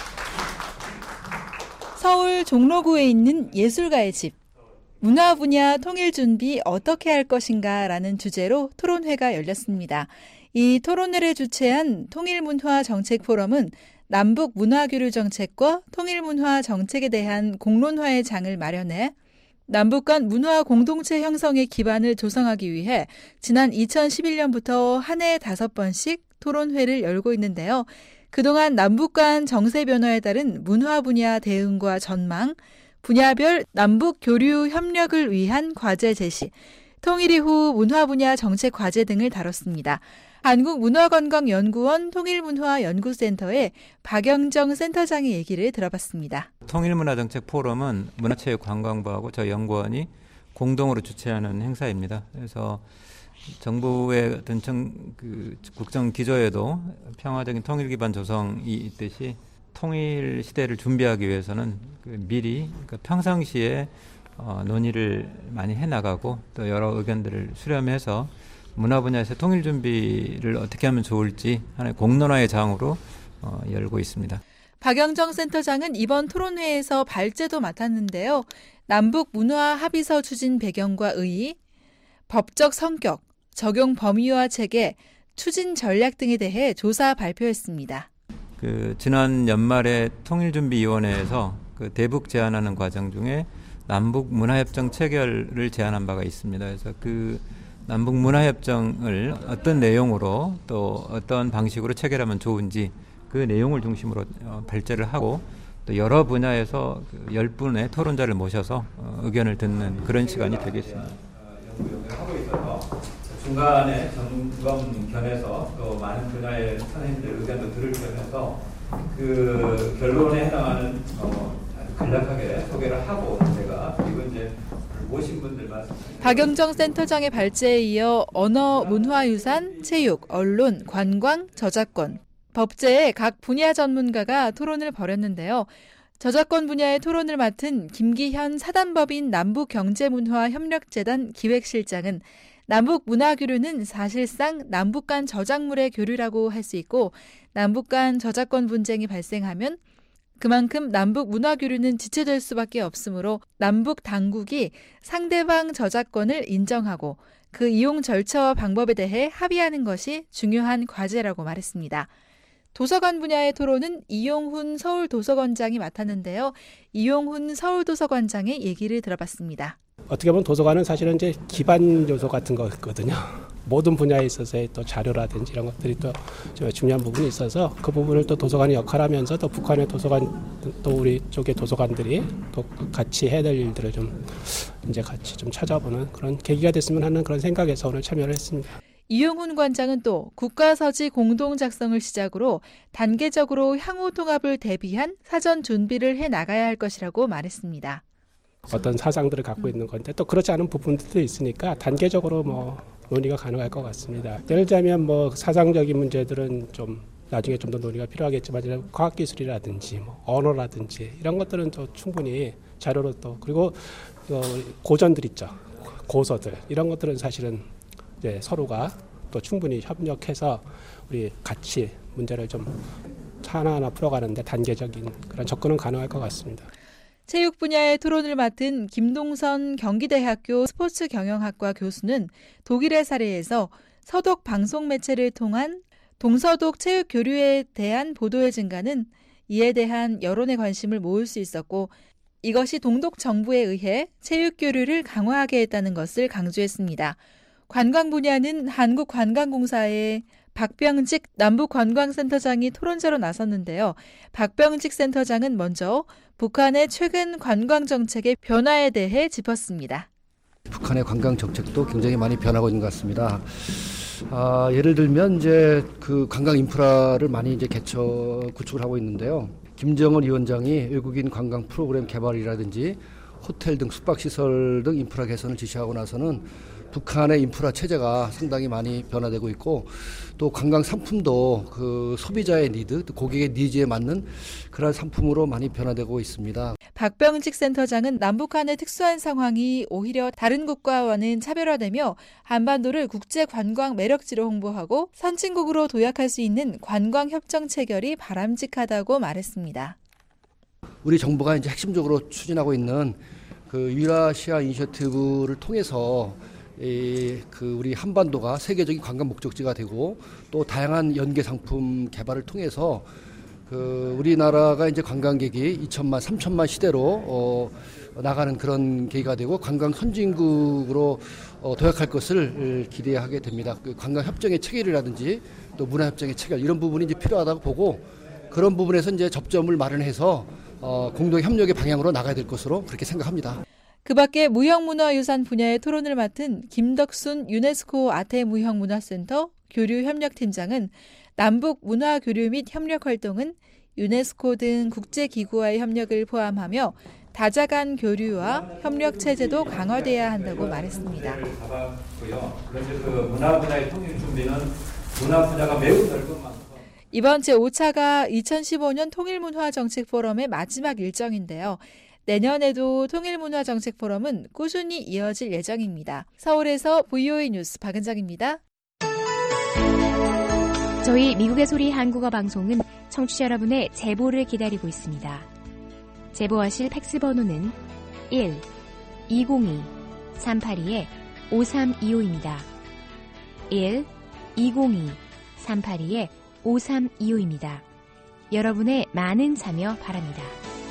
서울 종로구에 있는 예술가의 집. 문화 분야 통일 준비 어떻게 할 것인가라는 주제로 토론회가 열렸습니다. 이 토론회를 주최한 통일문화 정책 포럼은 남북 문화교류 정책과 통일문화 정책에 대한 공론화의 장을 마련해 남북 간 문화 공동체 형성의 기반을 조성하기 위해 지난 이천십일 년부터 한 해에 다섯 번씩 토론회를 열고 있는데요. 그동안 남북 간 정세 변화에 따른 문화 분야 대응과 전망, 분야별 남북 교류 협력을 위한 과제 제시, 통일 이후 문화 분야 정책 과제 등을 다뤘습니다. 한국문화관광연구원 통일문화연구센터의 박영정 센터장의 얘기를 들어봤습니다. 통일문화정책 포럼은 문화체육관광부하고 저희 연구원이 공동으로 주최하는 행사입니다. 그래서 정부의 어떤 정, 그 국정 기조에도 평화적인 통일 기반 조성이 있듯이 통일 시대를 준비하기 위해서는 그 미리 그러니까 평상시에 어, 논의를 많이 해나가고 또 여러 의견들을 수렴해서 문화 분야에서 통일 준비를 어떻게 하면 좋을지 하나의 공론화의 장으로 어, 열고 있습니다. 박영정 센터장은 이번 토론회에서 발제도 맡았는데요. 남북 문화 합의서 추진 배경과 의의, 법적 성격, 적용 범위와 체계, 추진 전략 등에 대해 조사 발표했습니다. 그 지난 연말에 통일준비위원회에서 그 대북 제안하는 과정 중에 남북 문화협정 체결을 제안한 바가 있습니다. 그래서 그 남북 문화협정을 어떤 내용으로 또 어떤 방식으로 체결하면 좋은지 그 내용을 중심으로 발제를 하고 또 여러 분야에서 열 분의 토론자를 모셔서 의견을 듣는 그런 시간이 되겠습니다. 하고 있어서 중간에 점검 겸해서 또 많은 분야의 선생님들 의견도 들을 겸해서 그 결론에 해당하는 어, 간략하게 소개를 하고 제가 그리고 이제 모신 분들 말씀. 박영정 센터장의 발제에 이어 언어, 문화유산, 체육, 언론, 관광, 저작권, 법제의 각 분야 전문가가 토론을 벌였는데요. 저작권 분야의 토론을 맡은 김기현 사단법인 남북경제문화협력재단 기획실장은 남북 문화교류는 사실상 남북 간 저작물의 교류라고 할 수 있고 남북 간 저작권 분쟁이 발생하면 그만큼 남북 문화교류는 지체될 수밖에 없으므로 남북 당국이 상대방 저작권을 인정하고 그 이용 절차와 방법에 대해 합의하는 것이 중요한 과제라고 말했습니다. 도서관 분야의 토론은 이용훈 서울도서관장이 맡았는데요. 이용훈 서울도서관장의 얘기를 들어봤습니다. 어떻게 보면 도서관은 사실은 이제 기반 요소 같은 거거든요. 모든 분야에 있어서의 또 자료라든지 이런 것들이 또 중요한 부분이 있어서 그 부분을 또 도서관이 역할하면서 또 북한의 도서관 또 우리 쪽의 도서관들이 또 같이 해야 될 일들을 좀 이제 같이 좀 찾아보는 그런 계기가 됐으면 하는 그런 생각에서 오늘 참여를 했습니다. 이용훈 관장은 또 국가서지 공동 작성을 시작으로 단계적으로 향후 통합을 대비한 사전 준비를 해 나가야 할 것이라고 말했습니다. 어떤 사상들을 갖고 있는 건데 또 그렇지 않은 부분들도 있으니까 단계적으로 뭐 논의가 가능할 것 같습니다. 예를 들자면 뭐 사상적인 문제들은 좀 나중에 좀 더 논의가 필요하겠지만 과학기술이라든지 뭐 언어라든지 이런 것들은 또 충분히 자료로 또 그리고 고전들 있죠. 고서들 이런 것들은 사실은 이제 서로가 또 충분히 협력해서 우리 같이 문제를 좀 하나하나 풀어가는데 단계적인 그런 접근은 가능할 것 같습니다. 체육 분야의 토론을 맡은 김동선 경기대학교 스포츠경영학과 교수는 독일의 사례에서 서독 방송 매체를 통한 동서독 체육 교류에 대한 보도의 증가는 이에 대한 여론의 관심을 모을 수 있었고 이것이 동독 정부에 의해 체육 교류를 강화하게 했다는 것을 강조했습니다. 관광 분야는 한국관광공사의 박병직 남북관광센터장이 토론자로 나섰는데요. 박병직 센터장은 먼저 북한의 최근 관광정책의 변화에 대해 짚었습니다. 북한의 관광정책도 굉장히 많이 변하고 있는 것 같습니다. 아, 예를 들면 이제 그 관광 인프라를 많이 이제 개척 구축을 하고 있는데요. 김정은 위원장이 외국인 관광 프로그램 개발이라든지 호텔 등 숙박시설 등 인프라 개선을 지시하고 나서는 북한의 인프라 체제가 상당히 많이 변화되고 있고 또 관광 상품도 그 소비자의 니드, 고객의 니즈에 맞는 그런 상품으로 많이 변화되고 있습니다. 박병직 센터장은 남북한의 특수한 상황이 오히려 다른 국가와는 차별화되며 한반도를 국제 관광 매력지로 홍보하고 선진국으로 도약할 수 있는 관광 협정 체결이 바람직하다고 말했습니다. 우리 정부가 이제 핵심적으로 추진하고 있는 그 유라시아 이니셔티브를 통해서 이, 그 우리 한반도가 세계적인 관광 목적지가 되고 또 다양한 연계 상품 개발을 통해서 그 우리나라가 이제 관광객이 이천만, 삼천만 시대로 어, 나가는 그런 계기가 되고 관광 선진국으로 어, 도약할 것을 기대하게 됩니다. 그 관광 협정의 체결이라든지 또 문화 협정의 체결 이런 부분이 이제 필요하다고 보고 그런 부분에서 이제 접점을 마련해서 어, 공동 협력의 방향으로 나가야 될 것으로 그렇게 생각합니다. 그 밖에 무형문화유산 분야의 토론을 맡은 김덕순 유네스코 아태무형문화센터 교류협력팀장은 남북 문화교류 및 협력활동은 유네스코 등 국제기구와의 협력을 포함하며 다자간 교류와 협력체제도 강화돼야 한다고 말했습니다. 그런데 그 문화 분야의 통일 준비는 문화 분야가 매우 넓은 만큼 이번 제오 차가 이천십오 년 통일문화정책 포럼의 마지막 일정인데요. 내년에도 통일문화정책 포럼은 꾸준히 이어질 예정입니다. 서울에서 브이오에이 뉴스 박은정입니다. 저희 미국의 소리 한국어 방송은 청취자 여러분의 제보를 기다리고 있습니다. 제보하실 팩스 번호는 일 이공이 삼팔이 오삼이오입니다. 일 이공이 삼팔이 오삼이오입니다. 여러분의 많은 참여 바랍니다.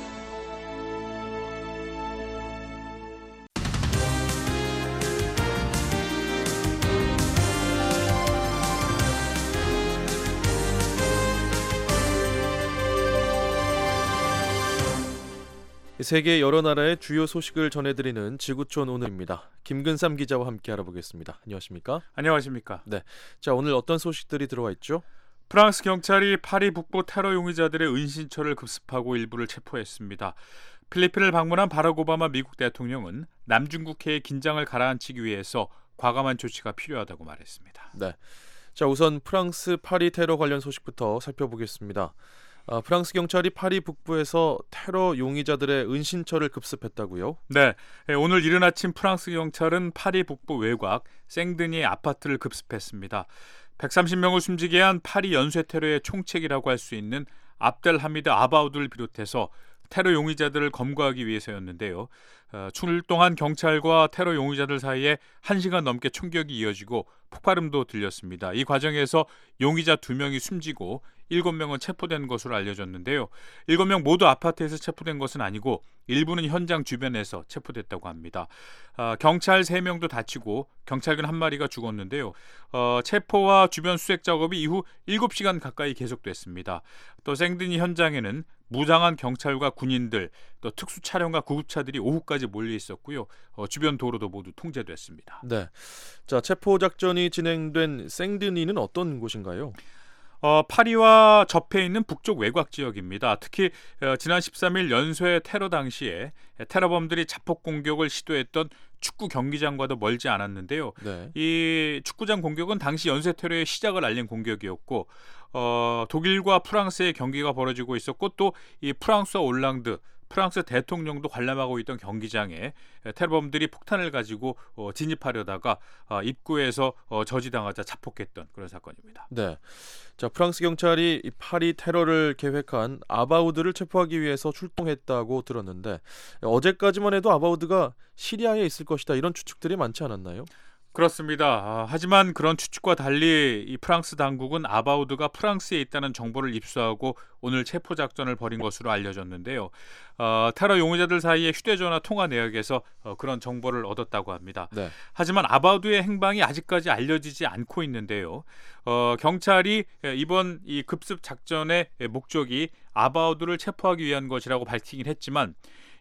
세계 여러 나라의 주요 소식을 전해드리는 지구촌 오늘입니다. 김근삼 기자와 함께 알아보겠습니다. 안녕하십니까? 안녕하십니까? 네. 자, 오늘 어떤 소식들이 들어와 있죠? 프랑스 경찰이 파리 북부 테러 용의자들의 은신처를 급습하고 일부를 체포했습니다. 필리핀을 방문한 바락 오바마 미국 대통령은 남중국해의 긴장을 가라앉히기 위해서 과감한 조치가 필요하다고 말했습니다. 네. 자, 우선 프랑스 파리 테러 관련 소식부터 살펴보겠습니다. 아, 프랑스 경찰이 파리 북부에서 테러 용의자들의 은신처를 급습했다고요? 네, 오늘 이른 아침 프랑스 경찰은 파리 북부 외곽 생드니의 아파트를 급습했습니다. 백삼십 명을 숨지게 한 파리 연쇄 테러의 총책이라고 할 수 있는 압델 하미드 아바우드를 비롯해서 테러 용의자들을 검거하기 위해서였는데요. 어, 출동한 경찰과 테러 용의자들 사이에 한 시간 넘게 총격이 이어지고 폭발음도 들렸습니다. 이 과정에서 용의자 두 명이 숨지고 일곱 명은 체포된 것으로 알려졌는데요. 일곱 명 모두 아파트에서 체포된 것은 아니고 일부는 현장 주변에서 체포됐다고 합니다. 어, 경찰 세 명도 다치고 경찰관 한 마리가 죽었는데요. 어, 체포와 주변 수색 작업이 이후 일곱 시간 가까이 계속됐습니다. 또 생드니 현장에는 무장한 경찰과 군인들, 또 특수 차량과 구급차들이 오후까지 몰려 있었고요. 어, 주변 도로도 모두 통제됐습니다. 네. 자, 체포 작전이 진행된 생드니는 어떤 곳인가요? 어, 파리와 접해 있는 북쪽 외곽 지역입니다. 특히 어, 지난 십삼 일 연쇄 테러 당시에 테러범들이 자폭 공격을 시도했던 축구 경기장과도 멀지 않았는데요. 네. 이 축구장 공격은 당시 연쇄 테러의 시작을 알린 공격이었고 어, 독일과 프랑스의 경기가 벌어지고 있었고 또 이 프랑스와 올랑드 프랑스 대통령도 관람하고 있던 경기장에 테러범들이 폭탄을 가지고 어, 진입하려다가 어, 입구에서 어, 저지당하자 자폭했던 그런 사건입니다. 네, 자 프랑스 경찰이 이 파리 테러를 계획한 아바우드를 체포하기 위해서 출동했다고 들었는데 어제까지만 해도 아바우드가 시리아에 있을 것이다 이런 추측들이 많지 않았나요? 그렇습니다. 아, 하지만 그런 추측과 달리 이 프랑스 당국은 아바우드가 프랑스에 있다는 정보를 입수하고 오늘 체포 작전을 벌인 것으로 알려졌는데요. 어, 테러 용의자들 사이의 휴대전화 통화 내역에서 어, 그런 정보를 얻었다고 합니다. 네. 하지만 아바우드의 행방이 아직까지 알려지지 않고 있는데요. 어, 경찰이 이번 이 급습 작전의 목적이 아바우드를 체포하기 위한 것이라고 밝히긴 했지만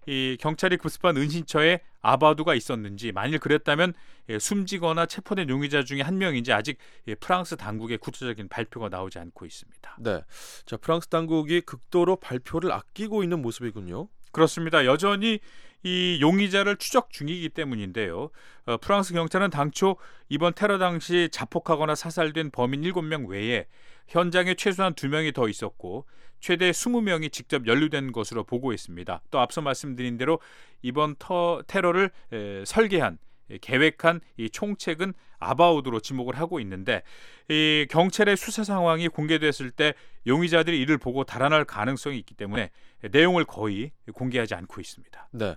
이 경찰이 급습한 은신처에 아바우드가 있었는지 만일 그랬다면 예, 숨지거나 체포된 용의자 중에 한 명인지 아직 예, 프랑스 당국의 구체적인 발표가 나오지 않고 있습니다. 네, 자 프랑스 당국이 극도로 발표를 아끼고 있는 모습이군요. 그렇습니다. 여전히 이 용의자를 추적 중이기 때문인데요. 어, 프랑스 경찰은 당초 이번 테러 당시 자폭하거나 사살된 범인 일곱 명 외에 현장에 최소한 두 명이 더 있었고 최대 이십 명이 직접 연루된 것으로 보고했습니다. 또 앞서 말씀드린 대로 이번 터, 테러를 에, 설계한 에, 계획한 이 총책은 아바우드로 지목을 하고 있는데 이 경찰의 수사 상황이 공개됐을 때 용의자들이 이를 보고 달아날 가능성이 있기 때문에 내용을 거의 공개하지 않고 있습니다. 네,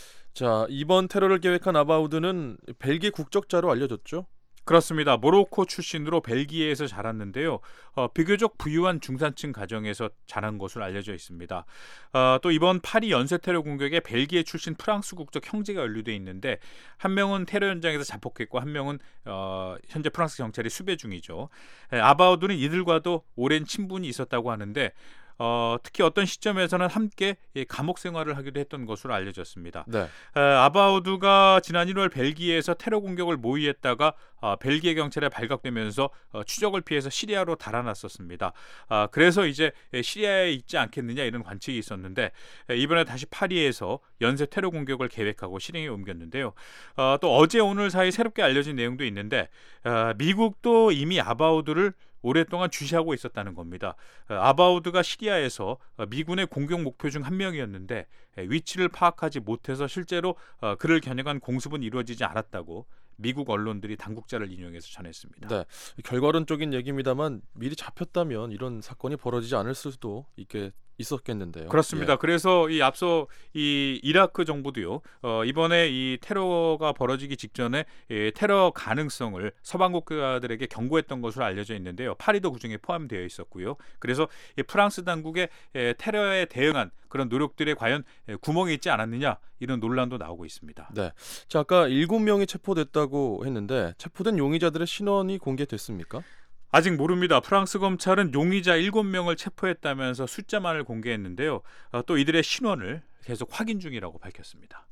자 이번 테러를 계획한 아바우드는 벨기에 국적자로 알려졌죠? 그렇습니다. 모로코 출신으로 벨기에에서 자랐는데요. 어, 비교적 부유한 중산층 가정에서 자란 것으로 알려져 있습니다. 어, 또 이번 파리 연쇄 테러 공격에 벨기에 출신 프랑스 국적 형제가 연루돼 있는데 한 명은 테러 현장에서 자폭했고 한 명은 어, 현재 프랑스 경찰이 수배 중이죠. 에, 아바우드는 이들과도 오랜 친분이 있었다고 하는데 어, 특히 어떤 시점에서는 함께 예, 감옥 생활을 하기도 했던 것으로 알려졌습니다. 네. 에, 아바우드가 지난 일월 벨기에에서 테러 공격을 모의했다가 어, 벨기에 경찰에 발각되면서 어, 추적을 피해서 시리아로 달아났었습니다. 아, 그래서 이제 시리아에 있지 않겠느냐 이런 관측이 있었는데 에, 이번에 다시 파리에서 연쇄 테러 공격을 계획하고 실행에 옮겼는데요. 어, 또 어제 오늘 사이 새롭게 알려진 내용도 있는데 어, 미국도 이미 아바우드를 오랫동안 주시하고 있었다는 겁니다. 아바우드가 시리아에서 미군의 공격 목표 중 한 명이었는데 위치를 파악하지 못해서 실제로 그를 겨냥한 공습은 이루어지지 않았다고 미국 언론들이 당국자를 인용해서 전했습니다. 네, 결과론적인 얘기입니다만 미리 잡혔다면 이런 사건이 벌어지지 않을 수도 있게 있었겠는데요. 그렇습니다. 예. 그래서 이 앞서 이 이라크 정부도요. 어, 이번에 이 테러가 벌어지기 직전에 이 테러 가능성을 서방 국가들에게 경고했던 것으로 알려져 있는데요. 파리도 그중에 포함되어 있었고요. 그래서 이 프랑스 당국의 에, 테러에 대응한 그런 노력들에 과연 에, 구멍이 있지 않았느냐 이런 논란도 나오고 있습니다. 네. 자, 아까 일곱 명이 체포됐다고 했는데 체포된 용의자들의 신원이 공개됐습니까? 아직 모릅니다. 프랑스 검찰은 용의자 일곱 명을 체포했다면서 숫자만을 공개했는데요. 어, 또 이들의 신원을 계속 확인 중이라고 밝혔습니다.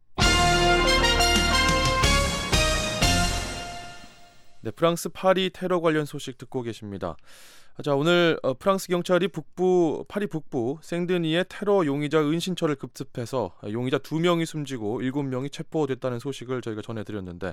네, 프랑스 파리 테러 관련 소식 듣고 계십니다. 자, 오늘 어, 프랑스 경찰이 북부 파리 북부 생드니의 테러 용의자 은신처를 급습해서 용의자 두 명이 숨지고 일곱 명이 체포됐다는 소식을 저희가 전해드렸는데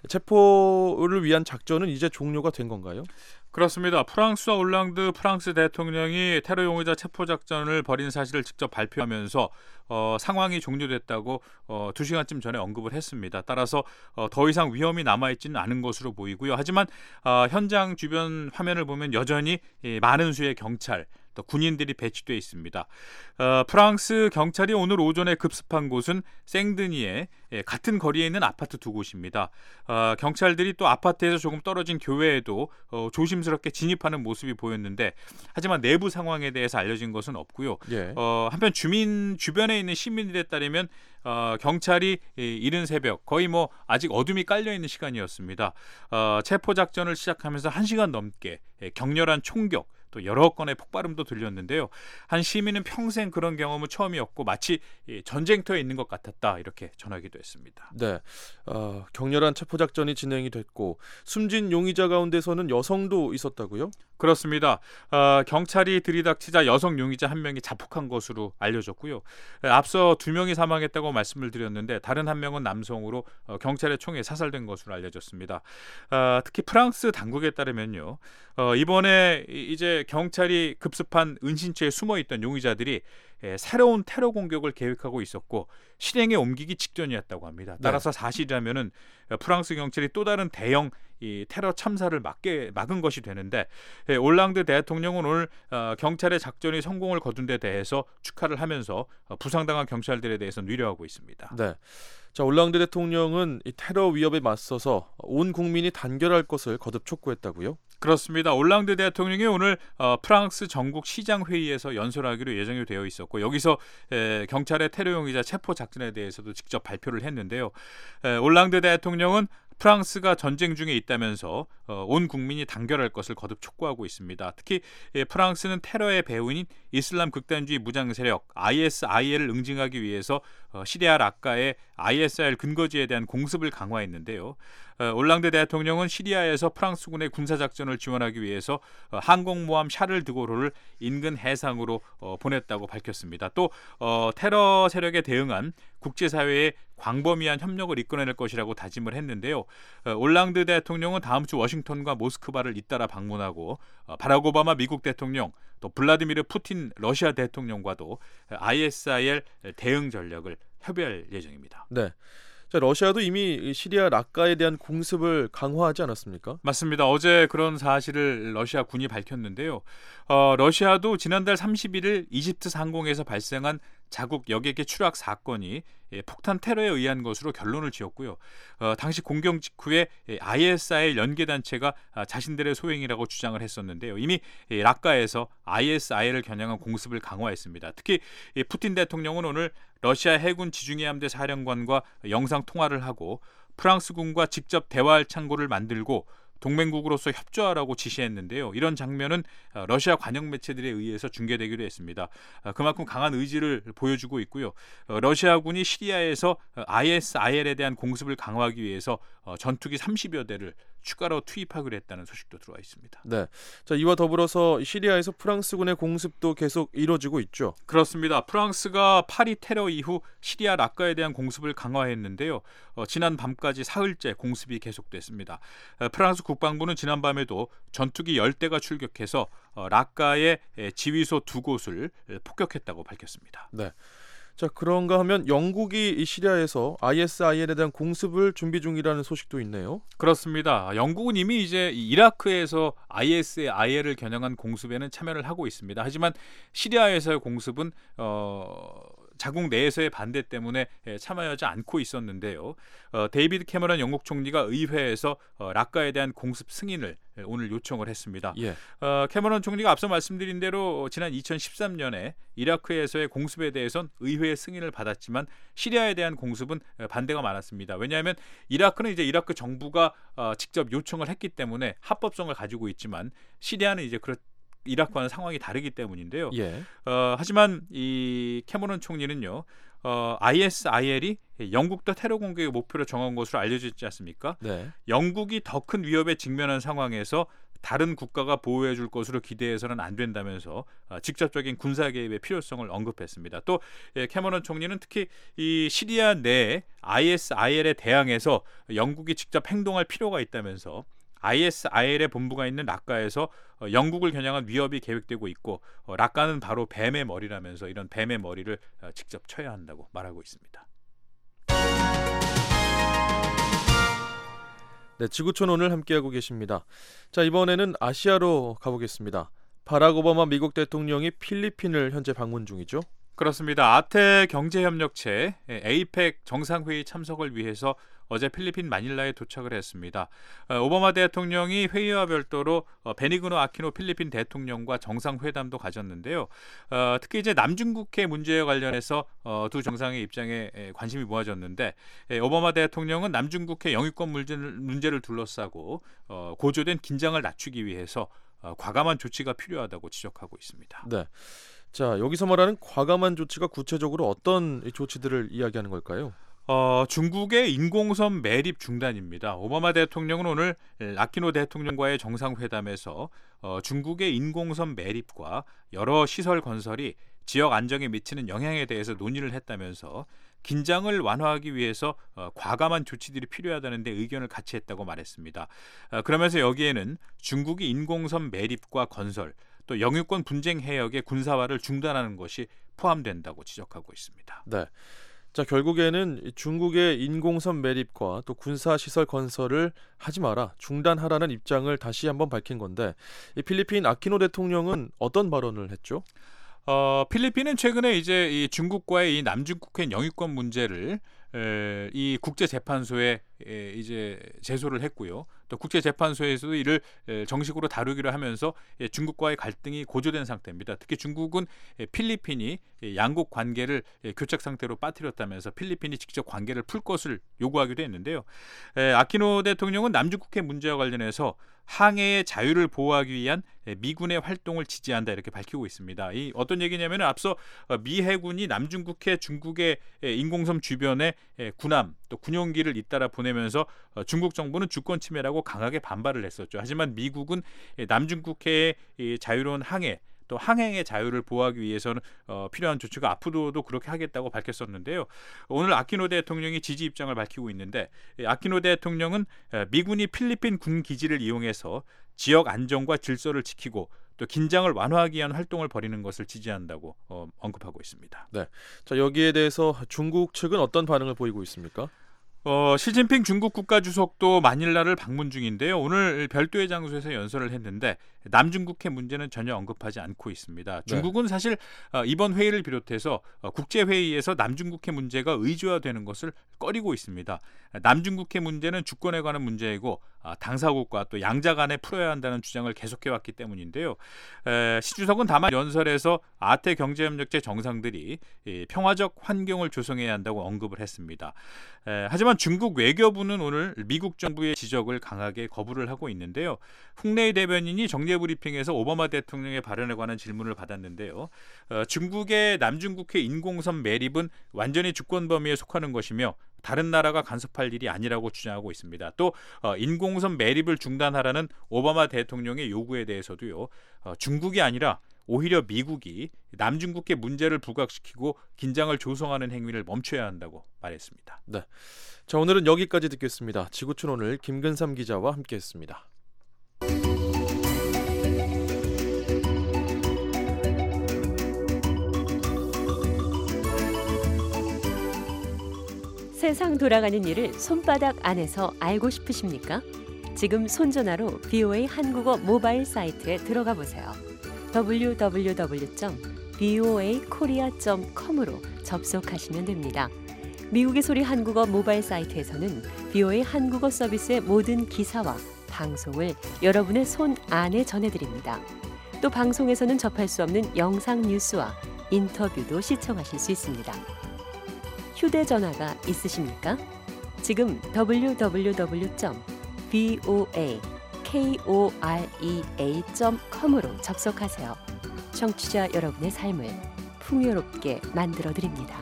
체포를 위한 작전은 이제 종료가 된 건가요? 그렇습니다. 프랑스와 올랑드 프랑스 대통령이 테러 용의자 체포 작전을 벌인 사실을 직접 발표하면서 어, 상황이 종료됐다고 어, 두 시간쯤 전에 언급을 했습니다. 따라서 어, 더 이상 위험이 남아있지는 않은 것으로 보이고요. 하지만 어, 현장 주변 화면을 보면 여전히 이 많은 수의 경찰, 또 군인들이 배치되어 있습니다. 어, 프랑스 경찰이 오늘 오전에 급습한 곳은 생드니에 예, 같은 거리에 있는 아파트 두 곳입니다. 어, 경찰들이 또 아파트에서 조금 떨어진 교외에도 어, 조심스럽게 진입하는 모습이 보였는데 하지만 내부 상황에 대해서 알려진 것은 없고요. 예. 어, 한편 주민 주변에 있는 시민들에 따르면 어, 경찰이 이, 이른 새벽 거의 뭐 아직 어둠이 깔려 있는 시간이었습니다. 어, 체포 작전을 시작하면서 한 시간 넘게 예, 격렬한 총격 또 여러 건의 폭발음도 들렸는데요. 한 시민은 평생 그런 경험은 처음이었고 마치 전쟁터에 있는 것 같았다 이렇게 전하기도 했습니다. 네, 어, 격렬한 체포 작전이 진행이 됐고 숨진 용의자 가운데서는 여성도 있었다고요? 그렇습니다. 어, 경찰이 들이닥치자 여성 용의자 한 명이 자폭한 것으로 알려졌고요. 앞서 두 명이 사망했다고 말씀을 드렸는데 다른 한 명은 남성으로 어, 경찰의 총에 사살된 것으로 알려졌습니다. 어, 특히 프랑스 당국에 따르면요. 어, 이번에 이제 경찰이 급습한 은신처에 숨어있던 용의자들이 예, 새로운 테러 공격을 계획하고 있었고 실행에 옮기기 직전이었다고 합니다. 따라서 네. 사실이라면은 프랑스 경찰이 또 다른 대형 이 테러 참사를 막게 막은 것이 되는데 예, 올랑드 대통령은 오늘 어, 경찰의 작전이 성공을 거둔 데 대해서 축하를 하면서 어, 부상당한 경찰들에 대해서 위로하고 있습니다. 네. 자, 올랑드 대통령은 이 테러 위협에 맞서서 온 국민이 단결할 것을 거듭 촉구했다고요? 그렇습니다. 올랑드 대통령이 오늘 어, 프랑스 전국 시장 회의에서 연설하기로 예정이 되어 있었고 여기서 에, 경찰의 테러 용의자 체포 작전에 대해서도 직접 발표를 했는데요. 에, 올랑드 대통령은 프랑스가 전쟁 중에 있다면서 어, 온 국민이 단결할 것을 거듭 촉구하고 있습니다. 특히 예, 프랑스는 테러의 배후인 이슬람 극단주의 무장 세력 아이에스아이엘을 응징하기 위해서 어, 시리아 라카의 아이에스아이엘 근거지에 대한 공습을 강화했는데요. 어, 올랑드 대통령은 시리아에서 프랑스군의 군사작전을 지원하기 위해서 어, 항공모함 샤를 드고르를 인근 해상으로 어, 보냈다고 밝혔습니다. 또 어, 테러 세력에 대응한 국제사회의 광범위한 협력을 이끌어낼 것이라고 다짐을 했는데요. 어, 올랑드 대통령은 다음 주 워싱턴과 모스크바를 잇따라 방문하고 어, 바락 오바마 미국 대통령 또 블라디미르 푸틴 러시아 대통령과도 아이에스아이엘 대응 전략을 협의할 예정입니다. 네. 자, 러시아도 이미 시리아 라카에 대한 공습을 강화하지 않았습니까? 맞습니다. 어제 그런 사실을 러시아 군이 밝혔는데요. 어, 러시아도 지난달 삼십일 일 이집트 상공에서 발생한 자국 여객의 추락 사건이 예, 폭탄 테러에 의한 것으로 결론을 지었고요. 어, 당시 공격 직후에 예, 아이에스아이엘 연계단체가 아, 자신들의 소행이라고 주장을 했었는데요. 이미 예, 라카에서 아이에스아이엘을 겨냥한 공습을 강화했습니다. 특히 예, 푸틴 대통령은 오늘 러시아 해군 지중해 함대 사령관과 영상 통화를 하고 프랑스군과 직접 대화할 창구를 만들고 동맹국으로서 협조하라고 지시했는데요. 이런 장면은 러시아 관영 매체들에 의해서 중계되기도 했습니다. 그만큼 강한 의지를 보여주고 있고요. 러시아군이 시리아에서 아이에스아이엘에 대한 공습을 강화하기 위해서 전투기 삼십여 대를 추가로 투입하기로 했다는 소식도 들어와 있습니다. 네. 자, 이와 더불어서 시리아에서 프랑스군의 공습도 계속 이뤄지고 있죠. 그렇습니다. 프랑스가 파리 테러 이후 시리아 라카에 대한 공습을 강화했는데요. 어, 지난 밤까지 사흘째 공습이 계속됐습니다. 어, 프랑스 국방부는 지난 밤에도 전투기 열 대가 출격해서 어, 라카의 지휘소 두 곳을 폭격했다고 밝혔습니다. 네. 자, 그런가 하면 영국이 이 시리아에서 아이에스아이엘에 대한 공습을 준비 중이라는 소식도 있네요. 그렇습니다. 영국은 이미 이제 이라크에서 아이에스아이엘을 겨냥한 공습에는 참여를 하고 있습니다. 하지만 시리아에서의 공습은 어... 자국 내에서의 반대 때문에 참여하지 않고 있었는데요. 어, 데이비드 캐머런 영국 총리가 의회에서 어, 락가에 대한 공습 승인을 오늘 요청을 했습니다. 예. 어, 캐머런 총리가 앞서 말씀드린 대로 지난 이천십삼 년에 이라크에서의 공습에 대해선 의회의 승인을 받았지만 시리아에 대한 공습은 반대가 많았습니다. 왜냐하면 이라크는 이제 이라크 정부가 어, 직접 요청을 했기 때문에 합법성을 가지고 있지만 시리아는 이제 그렇 이라크와는 상황이 다르기 때문인데요. 예. 어, 하지만 이 캐머런 총리는요, 어, 아이에스아이엘이 영국도 테러 공격의 목표로 정한 것으로 알려져 있지 않습니까? 네. 영국이 더 큰 위협에 직면한 상황에서 다른 국가가 보호해 줄 것으로 기대해서는 안 된다면서 어, 직접적인 군사 개입의 필요성을 언급했습니다. 또 예, 캐머런 총리는 특히 이 시리아 내에 아이에스아이엘에 대항해서 영국이 직접 행동할 필요가 있다면서 아이에스아이엘의 본부가 있는 락가에서 어, 영국을 겨냥한 위협이 계획되고 있고 어, 락가는 바로 뱀의 머리라면서 이런 뱀의 머리를 어, 직접 쳐야 한다고 말하고 있습니다. 네, 지구촌 오늘 함께하고 계십니다. 자, 이번에는 아시아로 가보겠습니다. 바락 오바마 미국 대통령이 필리핀을 현재 방문 중이죠. 그렇습니다. 아태 경제협력체 에이펙 정상회의 참석을 위해서 어제 필리핀 마닐라에 도착을 했습니다. 오바마 대통령이 회의와 별도로 베니그노 아키노 필리핀 대통령과 정상회담도 가졌는데요. 어, 특히 이제 남중국해 문제에 관련해서 어, 두 정상의 입장에 관심이 모아졌는데 오바마 대통령은 남중국해 영유권 문제를, 문제를 둘러싸고 어, 고조된 긴장을 낮추기 위해서 어, 과감한 조치가 필요하다고 지적하고 있습니다. 네. 자, 여기서 말하는 과감한 조치가 구체적으로 어떤 조치들을 이야기하는 걸까요? 어, 중국의 인공섬 매립 중단입니다. 오바마 대통령은 오늘 아키노 대통령과의 정상회담에서 어, 중국의 인공섬 매립과 여러 시설 건설이 지역 안정에 미치는 영향에 대해서 논의를 했다면서 긴장을 완화하기 위해서 어, 과감한 조치들이 필요하다는 데 의견을 같이 했다고 말했습니다. 어, 그러면서 여기에는 중국이 인공섬 매립과 건설, 또 영유권 분쟁 해역의 군사화를 중단하는 것이 포함된다고 지적하고 있습니다. 네. 자, 결국에는 중국의 인공섬 매립과 또 군사시설 건설을 하지 마라, 중단하라는 입장을 다시 한번 밝힌 건데 이 필리핀 아키노 대통령은 어떤 발언을 했죠? 어, 필리핀은 최근에 이제 이 중국과의 이 남중국해 영유권 문제를 에, 이 국제재판소에 에, 이제 제소를 했고요. 또 국제재판소에서도 이를 에, 정식으로 다루기로 하면서 에, 중국과의 갈등이 고조된 상태입니다. 특히 중국은 에, 필리핀이 에, 양국 관계를 에, 교착 상태로 빠뜨렸다면서 필리핀이 직접 관계를 풀 것을 요구하기도 했는데요. 에, 아키노 대통령은 남중국해 문제와 관련해서 항해의 자유를 보호하기 위한 미군의 활동을 지지한다 이렇게 밝히고 있습니다. 이 어떤 얘기냐면 앞서 미 해군이 남중국해 중국의 인공섬 주변에 군함 또 군용기를 잇따라 보내면서 중국 정부는 주권 침해라고 강하게 반발을 했었죠. 하지만 미국은 남중국해의 자유로운 항해 또 항행의 자유를 보호하기 위해서는 어, 필요한 조치가 앞으로도 그렇게 하겠다고 밝혔었는데요. 오늘 아키노 대통령이 지지 입장을 밝히고 있는데 아키노 대통령은 미군이 필리핀 군 기지를 이용해서 지역 안정과 질서를 지키고 또 긴장을 완화하기 위한 활동을 벌이는 것을 지지한다고 어, 언급하고 있습니다. 네. 자, 여기에 대해서 중국 측은 어떤 반응을 보이고 있습니까? 어, 시진핑 중국 국가주석도 마닐라를 방문 중인데요. 오늘 별도의 장소에서 연설을 했는데 남중국해 문제는 전혀 언급하지 않고 있습니다. 중국은 네. 사실 어, 이번 회의를 비롯해서 어, 국제회의에서 남중국해 문제가 의제화되는 것을 꺼리고 있습니다. 남중국해 문제는 주권에 관한 문제이고 어, 당사국과 또 양자 간에 풀어야 한다는 주장을 계속해왔기 때문인데요. 에, 시 주석은 다만 연설에서 아태 경제협력체 정상들이 이, 평화적 환경을 조성해야 한다고 언급을 했습니다. 에, 하지만 중국 외교부는 오늘 미국 정부의 지적을 강하게 거부를 하고 있는데요. 홍레이 대변인이 정례 브리핑에서 오바마 대통령의 발언에 관한 질문을 받았는데요. 어, 중국의 남중국해 인공섬 매립은 완전히 주권 범위에 속하는 것이며 다른 나라가 간섭할 일이 아니라고 주장하고 있습니다. 또 어, 인공섬 매립을 중단하라는 오바마 대통령의 요구에 대해서도요. 어, 중국이 아니라 오히려 미국이 남중국해 문제를 부각시키고 긴장을 조성하는 행위를 멈춰야 한다고 말했습니다. 네, 자, 오늘은 여기까지 듣겠습니다. 지구촌 오늘 김근삼 기자와 함께했습니다. 세상 돌아가는 일을 손바닥 안에서 알고 싶으십니까? 지금 손전화로 브이오에이 한국어 모바일 사이트에 들어가 보세요. 더블유 더블유 더블유 점 브이오에이 코리아 점 컴으로 접속하시면 됩니다. 미국의 소리 한국어 모바일 사이트에서는 브이오에이 한국어 서비스의 모든 기사와 방송을 여러분의 손 안에 전해드립니다. 또 방송에서는 접할 수 없는 영상 뉴스와 인터뷰도 시청하실 수 있습니다. 휴대전화가 있으십니까? 지금 더블유 더블유 더블유 점 브이오에이 코리아 점 컴으로 접속하세요. 청취자 여러분의 삶을 풍요롭게 만들어드립니다.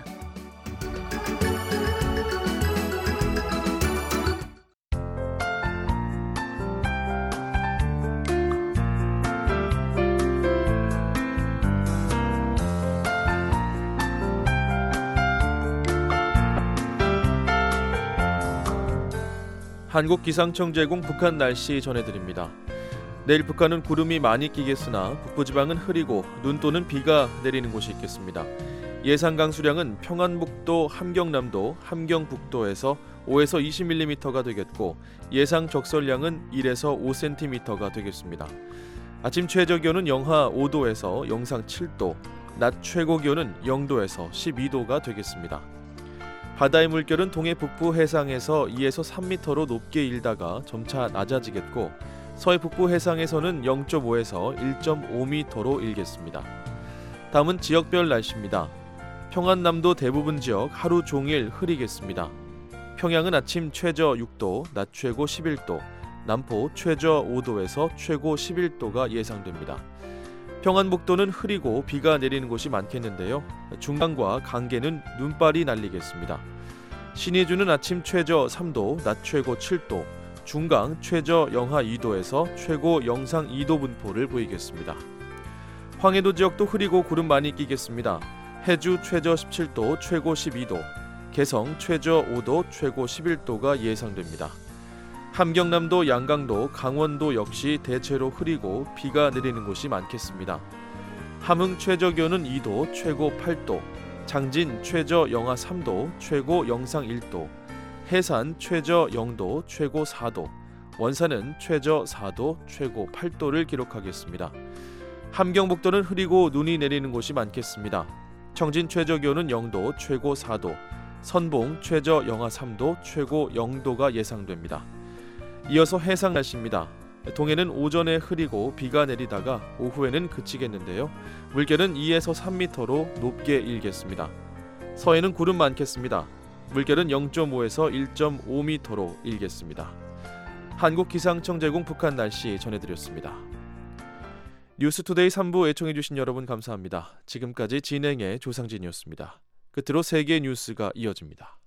한국기상청 제공 북한 날씨 전해드립니다. 내일 북한은 구름이 많이 끼겠으나 북부지방은 흐리고 눈 또는 비가 내리는 곳이 있겠습니다. 예상 강수량은 평안북도, 함경남도, 함경북도에서 오에서 이십 밀리미터가 되겠고 예상 적설량은 일에서 오 센티미터가 되겠습니다. 아침 최저 기온은 영하 오 도에서 영상 칠 도, 낮 최고 기온은 영 도에서 십이 도가 되겠습니다. 바다의 물결은 동해 북부 해상에서 이에서 삼 미터로 높게 일다가 점차 낮아지겠고 서해 북부 해상에서는 영 점 오에서 일 점 오 미터로 일겠습니다. 다음은 지역별 날씨입니다. 평안남도 대부분 지역 하루 종일 흐리겠습니다. 평양은 아침 최저 육 도, 낮 최고 십일 도, 남포 최저 오 도에서 최고 십일 도가 예상됩니다. 평안북도는 흐리고 비가 내리는 곳이 많겠는데요. 중강과 강계는 눈발이 날리겠습니다. 신의주는 아침 최저 삼 도, 낮 최고 칠 도, 중강 최저 영하 이 도에서 최고 영상 이 도 분포를 보이겠습니다. 황해도 지역도 흐리고 구름 많이 끼겠습니다. 해주 최저 십칠 도, 최고 십이 도, 개성 최저 오 도, 최고 십일 도가 예상됩니다. 함경남도, 양강도, 강원도 역시 대체로 흐리고 비가 내리는 곳이 많겠습니다. 함흥 최저 기온은 이 도, 최고 팔 도, 장진 최저 영하 삼 도, 최고 영상 일 도, 해산 최저 영 도, 최고 사 도, 원산은 최저 사 도, 최고 팔 도를 기록하겠습니다. 함경북도는 흐리고 눈이 내리는 곳이 많겠습니다. 청진 최저 기온은 영 도, 최고 사 도, 선봉 최저 영하 삼 도, 최고 영 도가 예상됩니다. 이어서 해상 날씨입니다. 동해는 오전에 흐리고 비가 내리다가 오후에는 그치겠는데요. 물결은 이에서 삼 미터로 높게 일겠습니다. 서해는 구름 많겠습니다. 물결은 영 점 오에서 일 점 오 미터로 일겠습니다. 한국기상청 제공 북한 날씨 전해드렸습니다. 뉴스투데이 삼 부 애청해주신 여러분 감사합니다. 지금까지 진행의 조상진이었습니다. 끝으로 세계 뉴스가 이어집니다.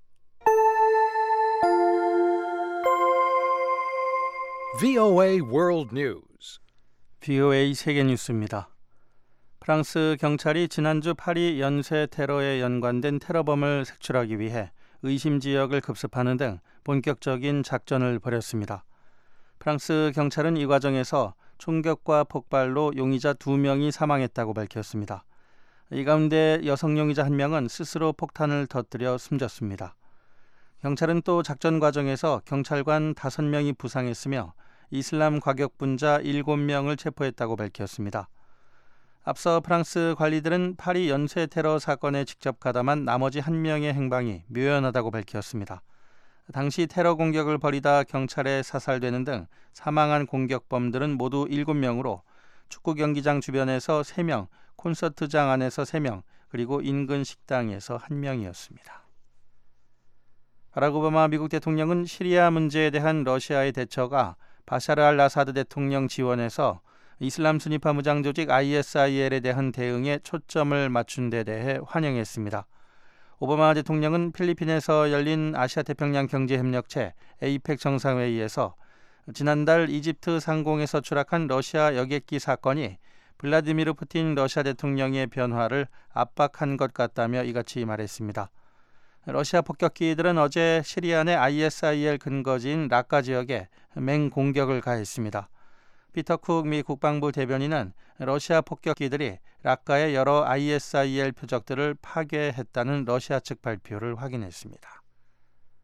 브이오에이 World News. 브이오에이 세계 뉴스입니다. 프랑스 경찰이 지난주 파리 연쇄 테러에 연관된 테러범을 색출하기 위해 의심 지역을 급습하는 등 본격적인 작전을 벌였습니다. 프랑스 경찰은 이 과정에서 총격과 폭발로 용의자 두 명이 사망했다고 밝혔습니다. 이 가운데 여성 용의자 한 명은 스스로 폭탄을 터뜨려 숨졌습니다. 경찰은 또 작전 과정에서 경찰관 다섯 명이 부상했으며 이슬람 과격분자 일곱 명을 체포했다고 밝혔습니다. 앞서 프랑스 관리들은 파리 연쇄 테러 사건에 직접 가담한 나머지 한 명의 행방이 묘연하다고 밝혔습니다. 당시 테러 공격을 벌이다 경찰에 사살되는 등 사망한 공격범들은 모두 일곱 명으로 축구 경기장 주변에서 세 명, 콘서트장 안에서 세 명, 그리고 인근 식당에서 한 명이었습니다. 바락 오바마 미국 대통령은 시리아 문제에 대한 러시아의 대처가 바샤르 알 아사드 대통령 지원에서 이슬람 순위파 무장 조직 아이에스아이엘에 대한 대응에 초점을 맞춘 데 대해 환영했습니다. 오바마 대통령은 필리핀에서 열린 아시아 태평양 경제협력체 에이펙 정상회의에서 지난달 이집트 상공에서 추락한 러시아 여객기 사건이 블라디미르 푸틴 러시아 대통령의 변화를 압박한 것 같다며 이같이 말했습니다. 러시아 폭격기들은 어제 시리아 내 아이에스아이엘 근거지인 라카 지역에 맹공격을 가했습니다. 피터 쿡 미 국방부 대변인은 러시아 폭격기들이 라카의 여러 아이에스아이엘 표적들을 파괴했다는 러시아 측 발표를 확인했습니다.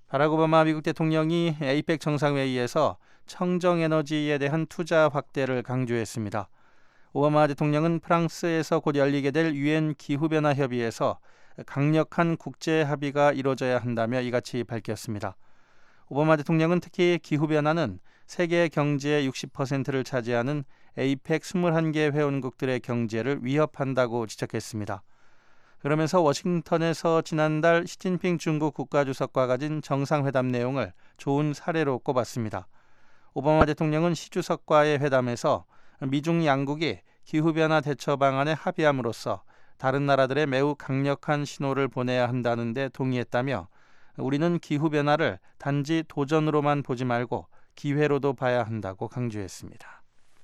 바락 오바마 미국 대통령이 에이펙 정상회의에서 청정에너지에 대한 투자 확대를 강조했습니다. 오바마 대통령은 프랑스에서 곧 열리게 될 유엔 기후변화 협의에서 강력한 국제 합의가 이루어져야 한다며 이같이 밝혔습니다. 오바마 대통령은 특히 기후변화는 세계 경제의 육십 퍼센트를 차지하는 에이펙 이십일 개 회원국들의 경제를 위협한다고 지적했습니다. 그러면서 워싱턴에서 지난달 시진핑 중국 국가주석과 가진 정상회담 내용을 좋은 사례로 꼽았습니다. 오바마 대통령은 시 주석과의 회담에서 미중 양국이 기후변화 대처 방안에 합의함으로써 다른 나라들의 매우 강력한 신호를 보내야 한다는 데 동의했다며 우리는 기후변화를 단지 도전으로만 보지 말고 기회로도 봐야 한다고 강조했습니다.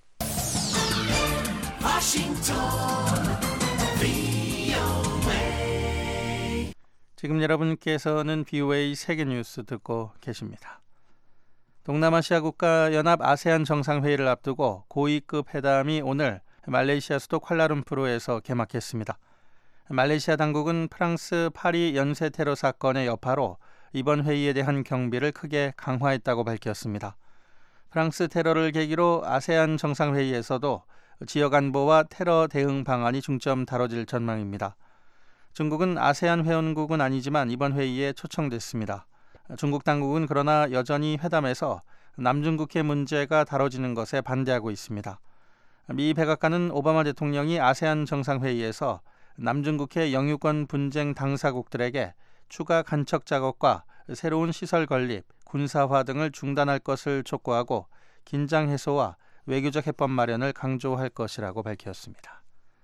지금 여러분께서는 비오에이 세계뉴스 듣고 계십니다. 동남아시아 국가 연합 아세안 정상회의를 앞두고 고위급 회담이 오늘 말레이시아 수도 쿠알라룸푸르에서 개막했습니다. 말레이시아 당국은 프랑스 파리 연쇄 테러 사건의 여파로 이번 회의에 대한 경비를 크게 강화했다고 밝혔습니다. 프랑스 테러를 계기로 아세안 정상회의에서도 지역 안보와 테러 대응 방안이 중점 다뤄질 전망입니다. 중국은 아세안 회원국은 아니지만 이번 회의에 초청됐습니다. 중국 당국은 그러나 여전히 회담에서 남중국해 문제가 다뤄지는 것에 반대하고 있습니다. 미 백악관은 오바마 대통령이 아세안 정상회의에서 남중국해 영유권 분쟁 당사국들에게 추가 간척 작업과 새로운 시설 건립, 군사화 등을 중단할 것을 촉구하고 긴장 해소와 외교적 해법 마련을 강조할 것이라고 밝혔습니다.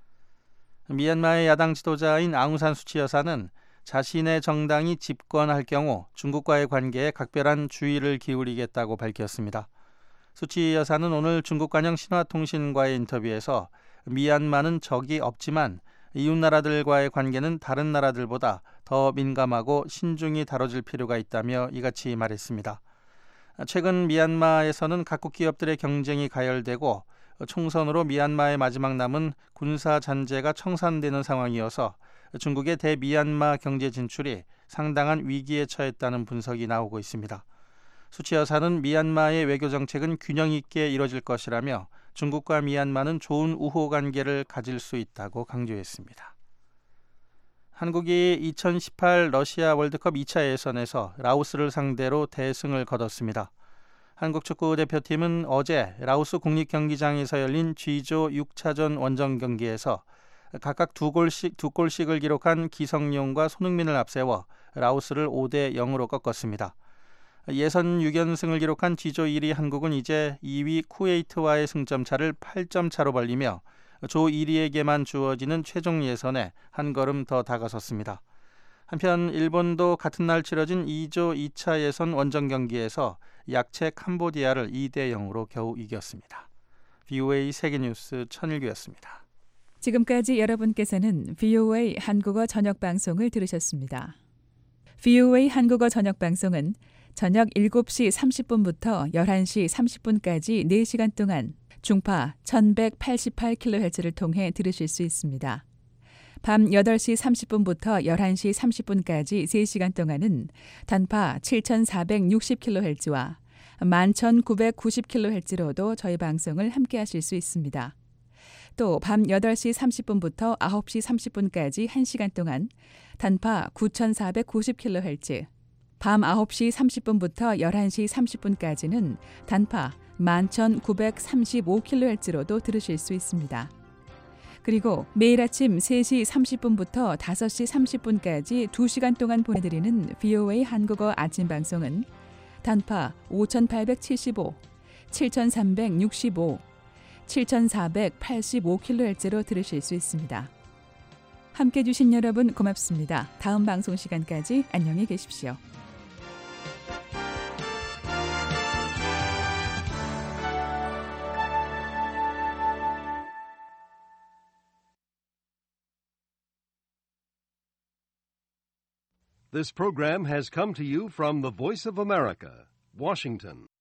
미얀마의 야당 지도자인 앙우산 수치 여사는 자신의 정당이 집권할 경우 중국과의 관계에 각별한 주의를 기울이겠다고 밝혔습니다. 수치 여사는 오늘 중국 관영 신화통신과의 인터뷰에서 미얀마는 적이 없지만 이웃 나라들과의 관계는 다른 나라들보다 더 민감하고 신중히 다뤄질 필요가 있다며 이같이 말했습니다. 최근 미얀마에서는 각국 기업들의 경쟁이 가열되고 총선으로 미얀마의 마지막 남은 군사 잔재가 청산되는 상황이어서 중국의 대미얀마 경제 진출이 상당한 위기에 처했다는 분석이 나오고 있습니다. 수치 여사는 미얀마의 외교 정책은 균형 있게 이뤄질 것이라며 중국과 미얀마는 좋은 우호 관계를 가질 수 있다고 강조했습니다. 한국이 이천십팔 러시아 월드컵 이 차 예선에서 라오스를 상대로 대승을 거뒀습니다. 한국 축구 대표팀은 어제 라오스 국립경기장에서 열린 G조 육 차전 원정 경기에서 각각 두 골씩, 두 골씩을 기록한 기성용과 손흥민을 앞세워 라오스를 오 대 영으로 꺾었습니다. 예선 육 연승을 기록한 G조 일 위 한국은 이제 이 위 쿠웨이트와의 승점 차를 팔 점 차로 벌리며 조 일 위에게만 주어지는 최종 예선에 한 걸음 더 다가섰습니다. 한편 일본도 같은 날 치러진 이조 이 차 예선 원정 경기에서 약체 캄보디아를 이 대 영으로 겨우 이겼습니다. 비오에이 세계뉴스 천일규였습니다. 지금까지 여러분께서는 비오에이 한국어 저녁 방송을 들으셨습니다. 비오에이 한국어 저녁 방송은 저녁 일곱 시 삼십 분부터 열한 시 삼십 분까지 네 시간 동안 중파 천백팔십팔 킬로헤르츠를 통해 들으실 수 있습니다. 밤 여덟 시 삼십 분부터 열한 시 삼십 분까지 세 시간 동안은 단파 칠천사백육십 킬로헤르츠와 만 천구백구십 킬로헤르츠로도 저희 방송을 함께 하실 수 있습니다. 또 밤 여덟 시 삼십 분부터 아홉 시 삼십 분까지 한 시간 동안 단파 구천사백구십 킬로헤르츠, 밤 아홉 시 삼십 분부터 열한 시 삼십 분까지는 단파 만 천구백삼십오 킬로헤르츠로도 들으실 수 있습니다. 그리고 매일 아침 세 시 삼십 분부터 다섯 시 삼십 분까지 두 시간 동안 보내드리는 비오에이 한국어 아침 방송은 단파 오천팔백칠십오, 칠천삼백육십오, 칠천사백팔십오 킬로헤르츠로 들으실 수 있습니다. 함께해 주신 여러분 고맙습니다. 다음 방송 시간까지 안녕히 계십시오. This program has come to you from the Voice of America, Washington.